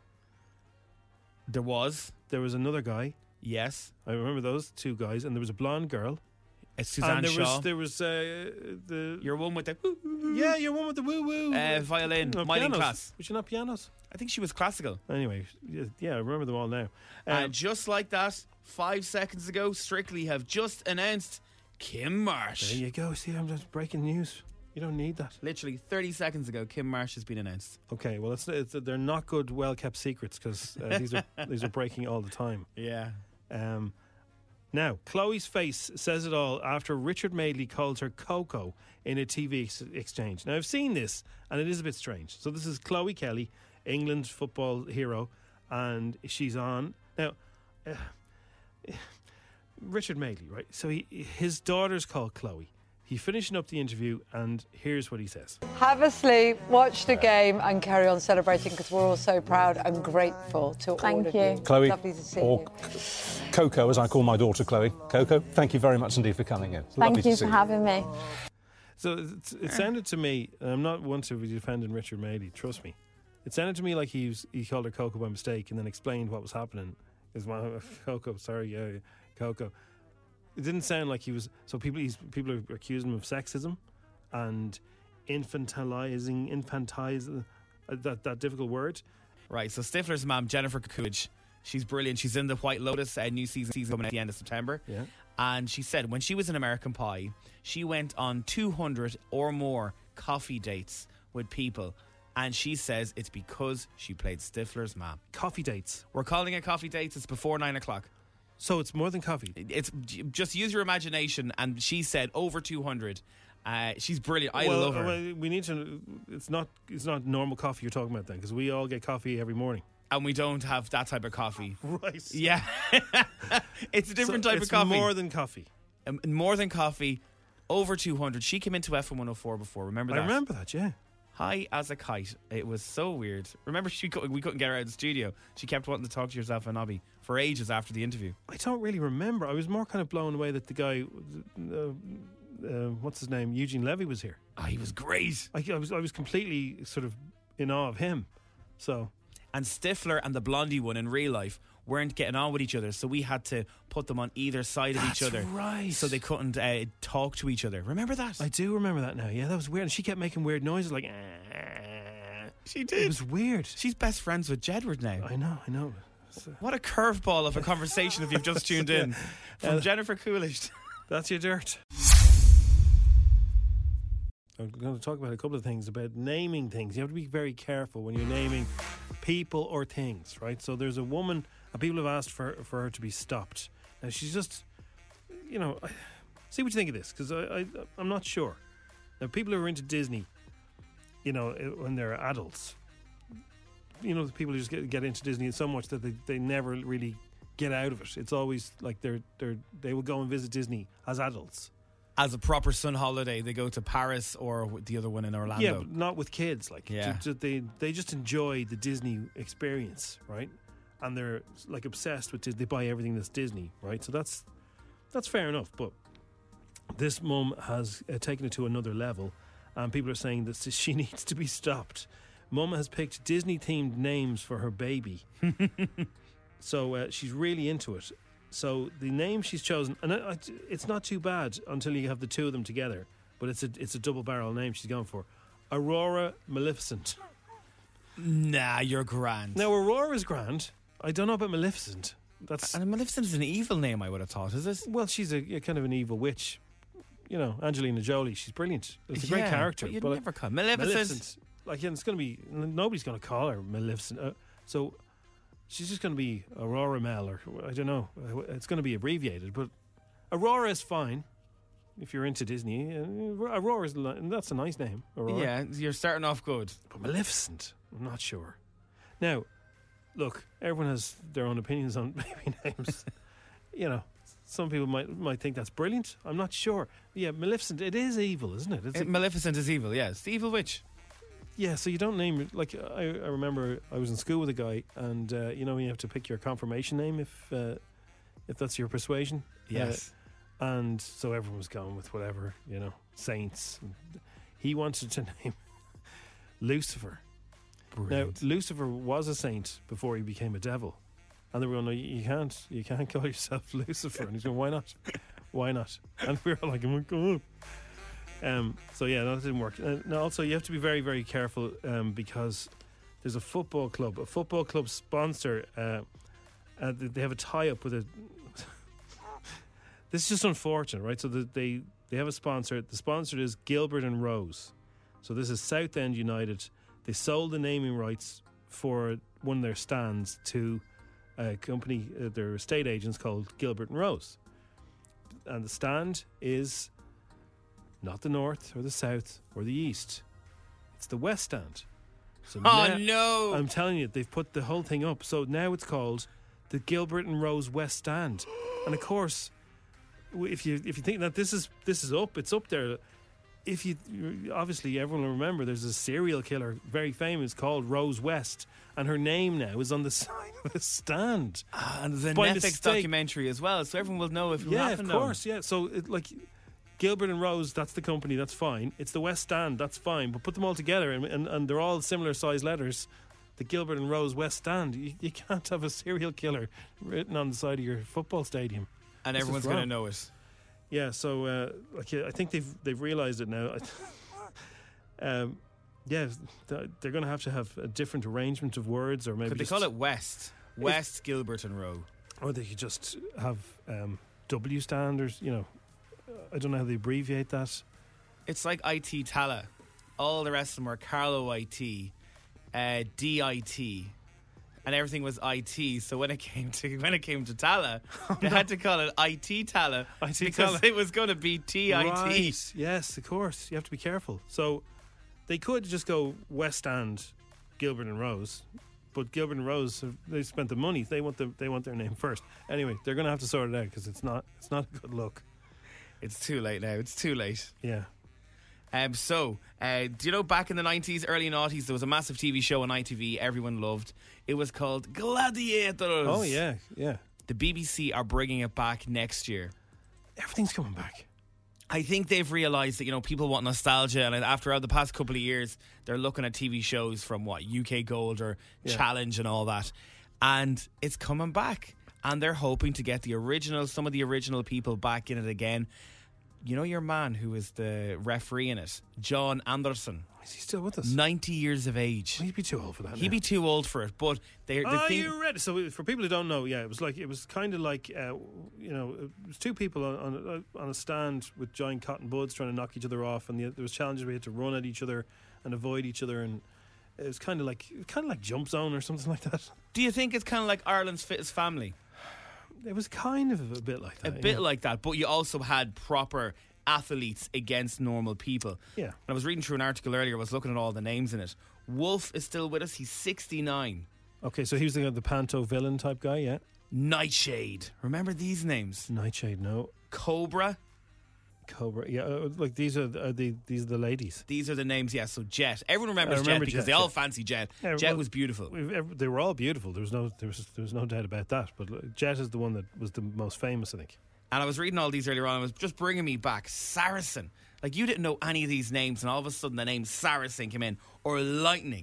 Speaker 5: There was.
Speaker 7: There was another guy.
Speaker 5: Yes.
Speaker 7: I remember those two guys. And there was a blonde girl.
Speaker 5: It's Suzanne
Speaker 7: and there
Speaker 5: Shaw.
Speaker 7: Was, there was uh, the.
Speaker 5: You're one with the.
Speaker 7: Yeah, you're one with the woo woo.
Speaker 5: Uh, violin.
Speaker 7: No,
Speaker 5: Myling
Speaker 7: pianos.
Speaker 5: class.
Speaker 7: Was she not pianos?
Speaker 5: I think she was classical.
Speaker 7: Anyway, yeah, yeah I remember them all now. Um,
Speaker 5: and just like that, five seconds ago, Strictly have just announced Kim Marsh.
Speaker 7: There you go. See, I'm just breaking news. You don't need that.
Speaker 5: Literally thirty seconds ago, Kim Marsh has been announced.
Speaker 7: Okay, well, it's, it's they're not good, well kept secrets because uh, these are these are breaking all the time.
Speaker 5: Yeah.
Speaker 7: Um. Now, Chloe's face says it all after Richard Madeley called her Coco in a T V ex- exchange. Now, I've seen this, and it is a bit strange. So this is Chloe Kelly, England football hero, and she's on. Now, uh, Richard Madeley, right? So he, his daughter's called Chloe. He's finishing up the interview, and here's what he says.
Speaker 21: Have a sleep, watch the game, and carry on celebrating because we're all so proud and grateful to all of you.
Speaker 22: Chloe,
Speaker 21: Lovely to see
Speaker 22: or
Speaker 21: you.
Speaker 22: Coco, as I call my daughter Chloe. Coco, thank you very much indeed for coming in. It's
Speaker 23: Thank
Speaker 22: lovely
Speaker 23: you
Speaker 22: to see
Speaker 23: for having me.
Speaker 7: So it, it sounded to me, and I'm not one to be defending Richard Madeley, trust me. It sounded to me like he was, he called her Coco by mistake and then explained what was happening. Is my Coco, sorry, yeah, Coco. It didn't sound like he was. So people, he's, people are accusing him of sexism and infantilizing, infantizing, uh, that that difficult word.
Speaker 5: Right. So Stifler's mom, Jennifer Coolidge, she's brilliant. She's in the White Lotus uh, new season, season coming at the end of September.
Speaker 7: Yeah.
Speaker 5: And she said when she was in American Pie, she went on two hundred or more coffee dates with people. And she says it's because she played Stifler's mom.
Speaker 7: Coffee dates.
Speaker 5: We're calling it coffee dates. It's before nine o'clock.
Speaker 7: So it's more than coffee.
Speaker 5: It's just use your imagination. And she said over two hundred. Uh, she's brilliant. I
Speaker 7: well,
Speaker 5: love her.
Speaker 7: Well, we need to. It's not. It's not normal coffee you're talking about then, because we all get coffee every morning.
Speaker 5: And we don't have that type of coffee.
Speaker 7: Right.
Speaker 5: Yeah. It's a different
Speaker 7: so
Speaker 5: type
Speaker 7: it's
Speaker 5: of coffee.
Speaker 7: More than coffee.
Speaker 5: Um, more than coffee. Over two hundred. She came into F M one oh four before. Remember that?
Speaker 7: I remember that, yeah.
Speaker 5: High as a kite. It was so weird. Remember, she could, we couldn't get her out of the studio. She kept wanting to talk to herself and Nobby for ages after the interview.
Speaker 7: I don't really remember. I was more kind of blown away that the guy, uh, uh, what's his name, Eugene Levy was here.
Speaker 5: Oh, he was great.
Speaker 7: I, I was I was completely sort of in awe of him. So,
Speaker 5: and Stifler and the Blondie one in real life weren't getting on with each other, so we had to put them on either side of
Speaker 7: That's
Speaker 5: each other.
Speaker 7: Right.
Speaker 5: So they couldn't uh, talk to each other. Remember that?
Speaker 7: I do remember that now. Yeah, that was weird. And she kept making weird noises like.
Speaker 5: She did.
Speaker 7: It was weird.
Speaker 5: She's best friends with Jedward now.
Speaker 7: I know. I know.
Speaker 5: What a curveball of a conversation if you've just tuned in from
Speaker 7: Uh,
Speaker 5: Jennifer Coolidge.
Speaker 7: That's your dirt. I'm going to talk about a couple of things about naming things. You have to be very careful when you're naming people or things, right? So there's a woman, and people have asked for for her to be stopped. Now she's just, you know, see what you think of this, because I, I I'm not sure. Now people who are into Disney, you know, when they're adults, you know, the people who just get, get into Disney so much that they, they never really get out of it. It's always like they're they're they will go and visit Disney as adults.
Speaker 5: As a proper sun holiday, they go to Paris or the other one in Orlando.
Speaker 7: Yeah, but not with kids. Like,
Speaker 5: Yeah.
Speaker 7: ju- ju- they they just enjoy the Disney experience, right? And they're like obsessed with Disney. They buy everything that's Disney, right? So that's that's fair enough. But this mum has uh, taken it to another level, and people are saying that she needs to be stopped. Mum has picked Disney-themed names for her baby, so uh, she's really into it. So the name she's chosen, and I- I- it's not too bad until you have the two of them together, but it's a it's a double barrel name she's going for. Aurora Maleficent.
Speaker 5: Nah, you're grand.
Speaker 7: Now Aurora's grand. I don't know about Maleficent. That's
Speaker 5: and Maleficent is an evil name, I would have thought, is it?
Speaker 7: Well, she's a, a kind of an evil witch. You know, Angelina Jolie. She's brilliant. It's a great
Speaker 5: Yeah,
Speaker 7: character.
Speaker 5: but you'd
Speaker 7: like-
Speaker 5: never call Maleficent.
Speaker 7: Like, yeah, it's going to be nobody's going to call her Maleficent. Uh, so she's just going to be Aurora Mel, or I don't know. It's going to be abbreviated, but Aurora is fine if you're into Disney. Aurora is that's a nice name. Aurora.
Speaker 5: Yeah, you're starting off good.
Speaker 7: But Maleficent, I'm not sure. Now, look, everyone has their own opinions on baby names. You know, some people might might think that's brilliant. I'm not sure. Yeah, Maleficent, it is evil, isn't it? It's
Speaker 5: it, Maleficent is evil, yeah. It's the evil witch.
Speaker 7: Yeah, so you don't name it. Like, I, I remember I was in school with a guy, and, uh, you know, you have to pick your confirmation name if uh, if that's your persuasion.
Speaker 5: Yes.
Speaker 7: Uh, and so everyone was going with whatever, you know, saints. He wanted to name Lucifer.
Speaker 5: Brilliant.
Speaker 7: Now, Lucifer was a saint before he became a devil. And they were going, no, you can't, you can't call yourself Lucifer. And he's going, why not? Why not? And we were like, oh my God. Um, so yeah, no, that didn't work. Uh, now also, you have to be very, very careful um, because there's a football club, a football club sponsor. Uh, uh, they have a tie-up with a. This is just unfortunate, right? So the, they they have a sponsor. The sponsor is Gilbert and Rose. So this is Southend United. They sold the naming rights for one of their stands to a company, uh, their estate agents called Gilbert and Rose, and the stand is not the north or the south or the east. It's the west stand. So
Speaker 5: oh,
Speaker 7: now,
Speaker 5: no.
Speaker 7: I'm telling you, they've put the whole thing up. So now it's called the Gilbert and Rose West Stand. And of course, if you if you think that this is this is up, it's up there. If you obviously everyone will remember, there's a serial killer, very famous, called Rose West, and her name now is on the side of the stand.
Speaker 5: Ah, and there's a
Speaker 7: By
Speaker 5: Netflix
Speaker 7: mistake.
Speaker 5: documentary as well, so everyone will know if it
Speaker 7: Yeah,
Speaker 5: happened.
Speaker 7: of course, yeah. So it, like Gilbert and Rose, that's the company, that's fine. It's the West Stand, that's fine. But put them all together, and, and, and they're all similar size letters. The Gilbert and Rose West Stand. You, you can't have a serial killer written on the side of your football stadium,
Speaker 5: And
Speaker 7: This is
Speaker 5: everyone's going to
Speaker 7: wrong.
Speaker 5: know it.
Speaker 7: Yeah, so uh, like yeah, I think they've they've realised it now. um, yeah, th- they're going to have to have a different arrangement of words, or maybe
Speaker 5: Could they
Speaker 7: just,
Speaker 5: call it West? West Gilbert and Rowe.
Speaker 7: or they could just have um, W standards. You know, I don't know how they abbreviate that.
Speaker 5: It's like I T Tala. All the rest of them were Carlo I T, uh, D I T, and everything was I T. So when it came to when it came to Tala, they had to call it I T Tala
Speaker 7: I T
Speaker 5: because
Speaker 7: Tala.
Speaker 5: it was going to be T I T.
Speaker 7: Right. Yes, of course. You have to be careful. So they could just go West End, Gilbert and Rose, but Gilbert and Rose, they spent the money. They want the they want their name first. Anyway, they're going to have to sort it out because it's not it's not a good look.
Speaker 5: It's too late now. It's too late.
Speaker 7: Yeah.
Speaker 5: Um, so, uh, do you know back in the nineties, early noughties, there was a massive T V show on I T V everyone loved. It was called Gladiators.
Speaker 7: Oh yeah, yeah.
Speaker 5: The B B C are bringing it back next year.
Speaker 7: Everything's coming back.
Speaker 5: I think they've realised that, you know, people want nostalgia, and after the past couple of years, they're looking at T V shows from, what, U K Gold or
Speaker 7: Yeah.
Speaker 5: Challenge and all that. And it's coming back. And they're hoping to get the original, some of the original people back in it again. You know your man who is the referee in it, John Anderson.
Speaker 7: Is he still with us?
Speaker 5: ninety years of age.
Speaker 7: He'd be too old for that.
Speaker 5: He'd
Speaker 7: now.
Speaker 5: be too old for it, but they're...
Speaker 7: Are you ready? So for people who don't know, yeah, it was like it was kind of like uh, you know, it was two people on on a, on a stand with giant cotton buds trying to knock each other off, and the, there was challenges we had to run at each other and avoid each other, and it was kind of like kind of like Jump Zone or something like that.
Speaker 5: Do you think it's kind of like Ireland's Fittest Family?
Speaker 7: It was kind of a bit like that.
Speaker 5: A bit
Speaker 7: yeah.
Speaker 5: like that, but you also had proper athletes against normal people.
Speaker 7: Yeah.
Speaker 5: And I was reading through an article earlier, I was looking at all the names in it. Wolf is still with us, he's sixty-nine.
Speaker 7: Okay, so he was the, the panto villain type guy, yeah.
Speaker 5: Nightshade. Remember these names?
Speaker 7: Nightshade, no.
Speaker 5: Cobra.
Speaker 7: Cobra, yeah. Uh, like these are, are the these are the ladies.
Speaker 5: These are the names, yeah. So Jet. Everyone remembers
Speaker 7: I remember
Speaker 5: Jet because
Speaker 7: Jet,
Speaker 5: they all
Speaker 7: yeah.
Speaker 5: fancy Jet.
Speaker 7: Yeah,
Speaker 5: Jet
Speaker 7: well,
Speaker 5: was beautiful.
Speaker 7: we've ev- They were all beautiful. There was no there was there was no doubt about that. But uh, Jet is the one that was the most famous, I think.
Speaker 5: And I was reading all these earlier on, and it was just bringing me back. Saracen. Like, you didn't know any of these names, and all of a sudden the name Saracen came in. Or Lightning.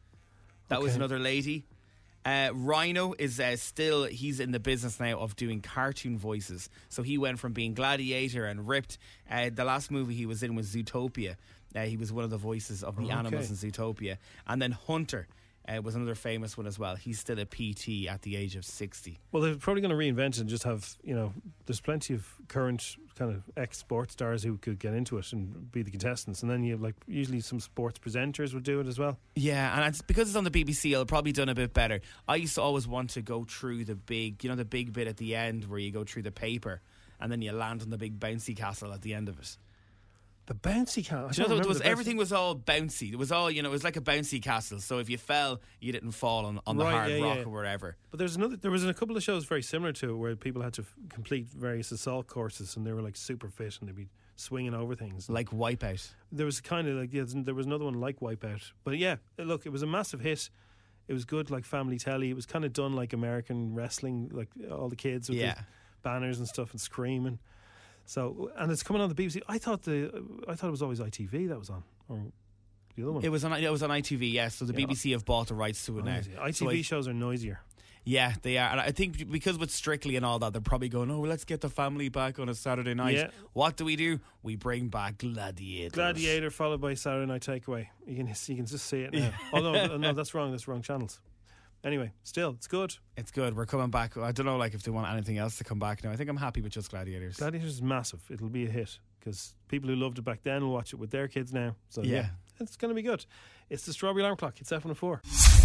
Speaker 5: That was
Speaker 7: Okay.
Speaker 5: another lady. Uh, Rhino is uh, still, he's in the business now of doing cartoon voices. So he went from being Gladiator and Ripped. Uh, the last movie he was in was Zootopia. Uh, he was one of the voices of the
Speaker 7: Okay.
Speaker 5: animals in Zootopia. And then Hunter. uh, was another famous one as well. He's still a P T at the age of sixty.
Speaker 7: Well, they're probably going to reinvent it and just have, you know, there's plenty of current kind of ex-sports stars who could get into it and be the contestants. And then you have, like, usually some sports presenters would do it as well.
Speaker 5: Yeah, and it's, because it's on the B B C, it'll probably done a bit better. I used to always want to go through the big, you know, the big bit at the end where you go through the paper and then you land on the big bouncy castle at the end of it.
Speaker 7: The bouncy castle?
Speaker 5: Do you know, there was, everything was all bouncy. It was all, you know, it was like a bouncy castle. So if you fell, you didn't fall on, on the
Speaker 7: Right,
Speaker 5: hard
Speaker 7: yeah,
Speaker 5: rock
Speaker 7: yeah.
Speaker 5: or wherever.
Speaker 7: But there's another. There was a couple of shows very similar to it where people had to f- complete various assault courses, and they were like super fit, and they'd be swinging over things,
Speaker 5: like Wipeout.
Speaker 7: There was kind of like yeah, there was another one like Wipeout. But yeah, look, it was a massive hit. It was good, like family telly. It was kind of done like American wrestling, like all the kids with
Speaker 5: Yeah.
Speaker 7: the banners and stuff and screaming. So, and it's coming on the B B C. I thought the I thought it was always I T V that was on, or the other one.
Speaker 5: It was on. It was on I T V. Yes. So the
Speaker 7: Yeah.
Speaker 5: B B C have bought the rights to it now.
Speaker 7: Noisy. I T V
Speaker 5: So I-
Speaker 7: shows are noisier.
Speaker 5: Yeah, they are. And I think because with Strictly and all that, they're probably going, oh, well, let's get the family back on a Saturday night.
Speaker 7: Yeah.
Speaker 5: What do we do? We bring back Gladiator.
Speaker 7: Gladiator followed by Saturday Night Takeaway. You can you can just see it now.
Speaker 5: Yeah.
Speaker 7: Oh no, no, that's wrong. That's wrong channels. Anyway, still, it's good.
Speaker 5: It's good. We're coming back. I don't know, like if they want anything else to come back now. I think I'm happy with just Gladiators.
Speaker 7: Gladiators is massive. It'll be a hit because people who loved it back then will watch it with their kids now. So yeah,
Speaker 5: Yeah.
Speaker 7: it's going to be good. It's the Strawberry Alarm Clock. It's F one oh four.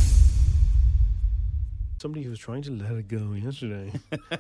Speaker 7: Somebody who was trying to let it go yesterday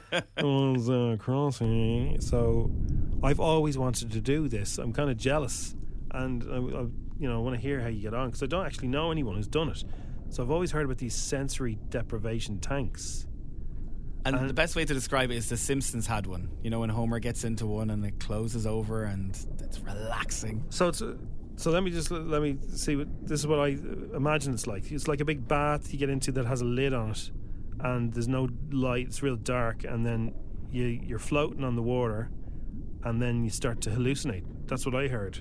Speaker 7: was uh, crossing. So I've always wanted to do this. I'm kind of jealous, and I, I, you know, I want to hear how you get on because I don't actually know anyone who's done it. So I've always heard about these sensory deprivation tanks.
Speaker 5: And,
Speaker 7: And-
Speaker 5: the best way to describe it is The Simpsons had one. You know, when Homer gets into one and it closes over and it's relaxing.
Speaker 7: So it's uh, so let me just let me see what this is what I uh, imagine it's like. It's like a big bath you get into that has a lid on it, and there's no light. It's real dark, and then you you're floating on the water, and then you start to hallucinate. That's what I heard.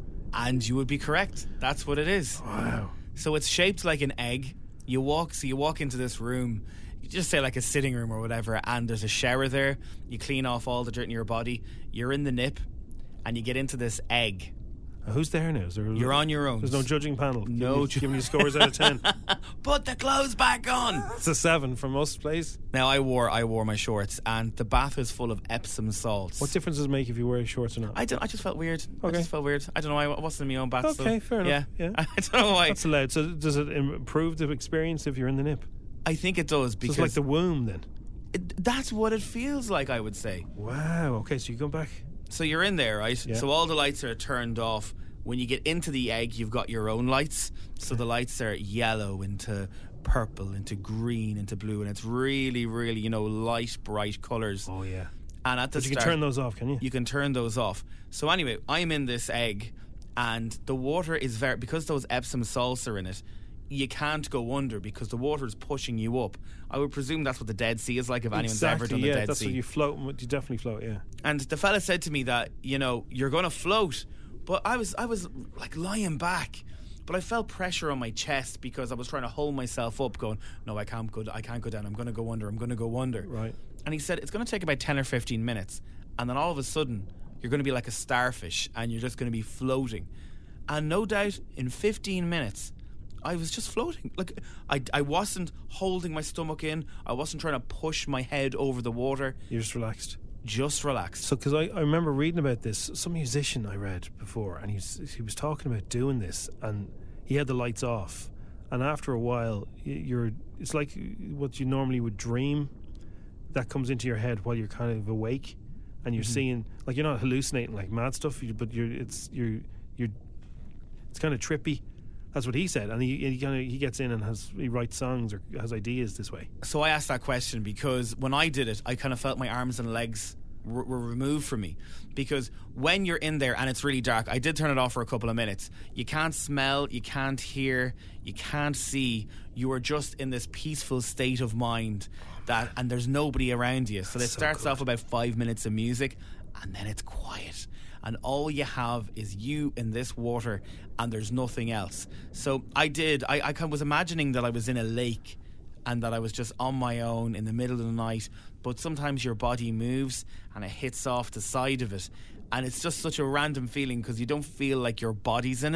Speaker 5: And you would be correct. That's what it is.
Speaker 7: Wow.
Speaker 5: So it's shaped like an egg. You walk, so you walk into this room, you just say like a sitting room or whatever, and there's a shower there. You clean off all the dirt in your body. You're in the nip, and you get into this egg.
Speaker 7: Uh, who's there now? Is there,
Speaker 5: You're on your own.
Speaker 7: There's no judging panel.
Speaker 5: No
Speaker 7: giving you, giving you scores out of ten.
Speaker 5: Put the clothes back on.
Speaker 7: It's a seven from us, please.
Speaker 5: Now I wore I wore my shorts, and the bath is full of Epsom salts.
Speaker 7: What difference does it make if you wear shorts or not?
Speaker 5: I don't. I just felt weird. I
Speaker 7: Okay.
Speaker 5: just felt weird. I don't know. I wasn't in my own bath. so-
Speaker 7: Okay, fair enough.
Speaker 5: Yeah.
Speaker 7: Yeah.
Speaker 5: I don't know why.
Speaker 7: That's allowed. So does it improve the experience if you're in the nip?
Speaker 5: I think it does
Speaker 7: So
Speaker 5: because
Speaker 7: it's like the womb then.
Speaker 5: it, that's what it feels like. I would say.
Speaker 7: Wow. Okay, so you go back.
Speaker 5: So you're in there, right?
Speaker 7: Yeah.
Speaker 5: So all the lights are turned off. When you get into the egg, you've got your own lights. So the lights are yellow into purple, into green, into blue, and it's really, really, you know, light, bright colours.
Speaker 7: Oh yeah.
Speaker 5: And at the
Speaker 7: But you can
Speaker 5: start-
Speaker 7: turn those off, can you?
Speaker 5: You can turn those off. So anyway, I'm in this egg, and the water is very because those Epsom salts are in it. You can't go under because the water is pushing you up. I would presume that's what the Dead Sea is like if anyone's
Speaker 7: exactly,
Speaker 5: ever done
Speaker 7: yeah,
Speaker 5: the Dead
Speaker 7: that's
Speaker 5: Sea.
Speaker 7: what you float. You definitely float. Yeah.
Speaker 5: And the fella said to me that, you know, you're going to float. But I was I was like lying back. But I felt pressure on my chest because I was trying to hold myself up going, no, I can't go I can't go down. I'm going to go under. I'm going to go under.
Speaker 7: Right.
Speaker 5: And he said it's going to take about ten or fifteen minutes. And then all of a sudden, you're going to be like a starfish and you're just going to be floating. And no doubt in fifteen minutes, I was just floating. Like I, I wasn't holding my stomach in. I wasn't trying to push my head over the water.
Speaker 7: You're just relaxed.
Speaker 5: Just relaxed.
Speaker 7: So, because I, I remember reading about this, some musician I read before, and he was, he was talking about doing this, and he had the lights off, and after a while, y- you're it's like what you normally would dream that comes into your head while you're kind of awake, and you're
Speaker 5: Mhm.
Speaker 7: seeing like you're not hallucinating like mad stuff, you- but you're it's you're you're it's kind of trippy. That's what he said, and he he kind of he gets in and has he writes songs or has ideas this way.
Speaker 5: So I asked that question because when I did it, I kind of felt my arms and legs were, were removed from me. Because when you're in there and it's really dark, I did turn it off for a couple of minutes. You can't smell, you can't hear, you can't see. You are just in this peaceful state of mind that, and there's nobody around you. So it
Speaker 7: So
Speaker 5: starts
Speaker 7: good.
Speaker 5: off about five minutes of music, and then it's quiet. And all you have is you in this water, and there's nothing else. So I did, I, I kind of was imagining that I was in a lake and that I was just on my own in the middle of the night. But sometimes your body moves and it hits off the side of it. And it's just such a random feeling because you don't feel like your body's in it.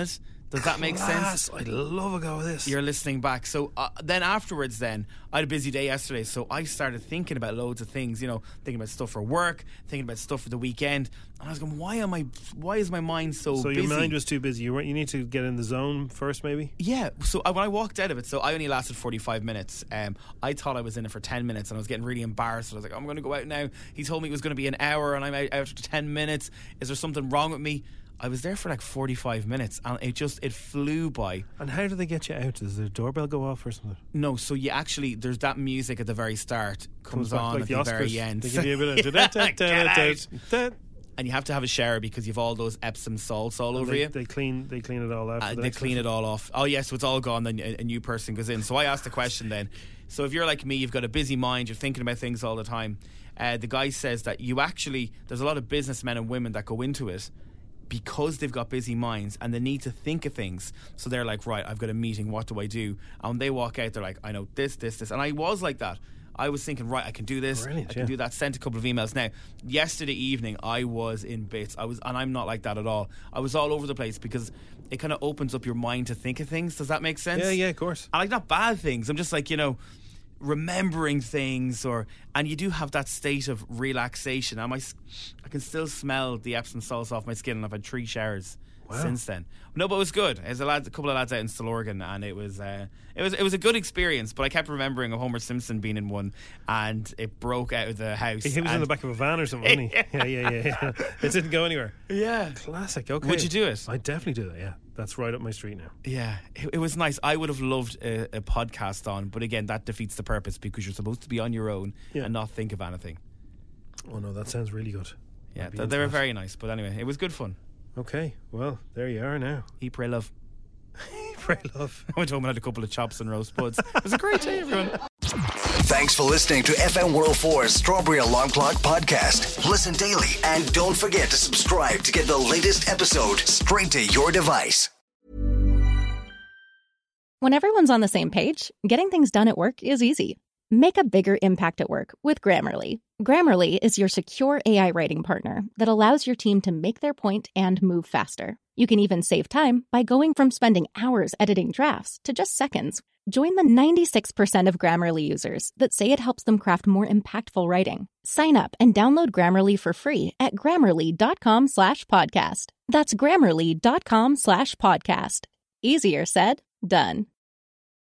Speaker 5: Does that make
Speaker 7: Class.
Speaker 5: sense?
Speaker 7: I'd love a go with this.
Speaker 5: You're listening back. So uh, then afterwards then, I had a busy day yesterday, so I started thinking about loads of things, you know, thinking about stuff for work, thinking about stuff for the weekend. And I was going, why am I, why is my mind so,
Speaker 7: So
Speaker 5: busy?
Speaker 7: your mind was too busy. You weren't, you need to get in the zone first, maybe?
Speaker 5: Yeah, so I, when I walked out of it, so I only lasted forty-five minutes. Um, I thought I was in it for ten minutes and I was getting really embarrassed. I was like, I'm going to go out now. He told me it was going to be an hour and I'm out after ten minutes. Is there something wrong with me? I was there for like forty-five minutes and it just, it flew by.
Speaker 7: And how do they get you out? Does the doorbell go off or something?
Speaker 5: No, so you actually, there's that music at the very start, comes,
Speaker 7: Comes back
Speaker 5: on
Speaker 7: like
Speaker 5: at
Speaker 7: the
Speaker 5: the,
Speaker 7: Oscars.
Speaker 5: very end.
Speaker 7: They give you a bit of
Speaker 5: Get out. And you have to have a shower because you've all those Epsom salts all
Speaker 7: And
Speaker 5: over
Speaker 7: they,
Speaker 5: you.
Speaker 7: They clean, they clean it all out.
Speaker 5: Uh, they clean it all off. Oh, yes, so it's all gone. Then a, a new person goes in. So I asked the question then. So if you're like me, you've got a busy mind, you're thinking about things all the time. Uh, the guy says that you actually, there's a lot of businessmen and women that go into it because they've got busy minds and they need to think of things. So they're like, right, I've got a meeting. What do I do? And when they walk out, they're like, I know this, this, this. And I was like that. I was thinking, right, I can do this.
Speaker 7: Brilliant,
Speaker 5: I can
Speaker 7: yeah.
Speaker 5: do that. Sent a couple of emails. Now, yesterday evening, I was in bits. I was, and I'm not like that at all. I was all over the place because it kind of opens up your mind to think of things. Does that make sense?
Speaker 7: Yeah, yeah, of course.
Speaker 5: I like not bad things. I'm just like, you know, remembering things, or and you do have that state of relaxation. And my, I can still smell the Epsom salts off my skin, and I've had three showers
Speaker 7: Wow.
Speaker 5: since then. No, but it was good. There's a lad, a couple of lads out in Stillorgan, and it was uh, it was it was a good experience. But I kept remembering of Homer Simpson being in one, and it broke out of the house.
Speaker 7: He was in
Speaker 5: and
Speaker 7: the back of a van or something, wasn't he? Yeah, yeah, yeah, yeah. It didn't go anywhere.
Speaker 5: Yeah.
Speaker 7: Classic, okay.
Speaker 5: Would you do it?
Speaker 7: I'd definitely do that, yeah. That's right up my street now.
Speaker 5: Yeah, it, it was nice. I would have loved a, a podcast on, but again, that defeats the purpose because you're supposed to be on your own
Speaker 7: Yeah.
Speaker 5: and not think of anything.
Speaker 7: Oh, no, that sounds really good.
Speaker 5: Yeah,
Speaker 7: I'd be
Speaker 5: they,
Speaker 7: into
Speaker 5: they were
Speaker 7: that.
Speaker 5: very nice. But anyway, it was good fun.
Speaker 7: Okay, well, there you are now.
Speaker 5: Eat, pray, love.
Speaker 7: Pray, love.
Speaker 5: I went home and had a couple of chops and roast buds. It was a great day, everyone.
Speaker 6: Thanks for listening to F M one oh four's Strawberry Alarm Clock podcast. Listen daily and don't forget to subscribe to get the latest episode straight to your device.
Speaker 1: When everyone's on the same page, getting things done at work is easy. Make a bigger impact at work with Grammarly. Grammarly is your secure A I writing partner that allows your team to make their point and move faster. You can even save time by going from spending hours editing drafts to just seconds. Join the ninety-six percent of Grammarly users that say it helps them craft more impactful writing. Sign up and download Grammarly for free at grammarly.com slash podcast. That's grammarly.com slash podcast. Easier said, done.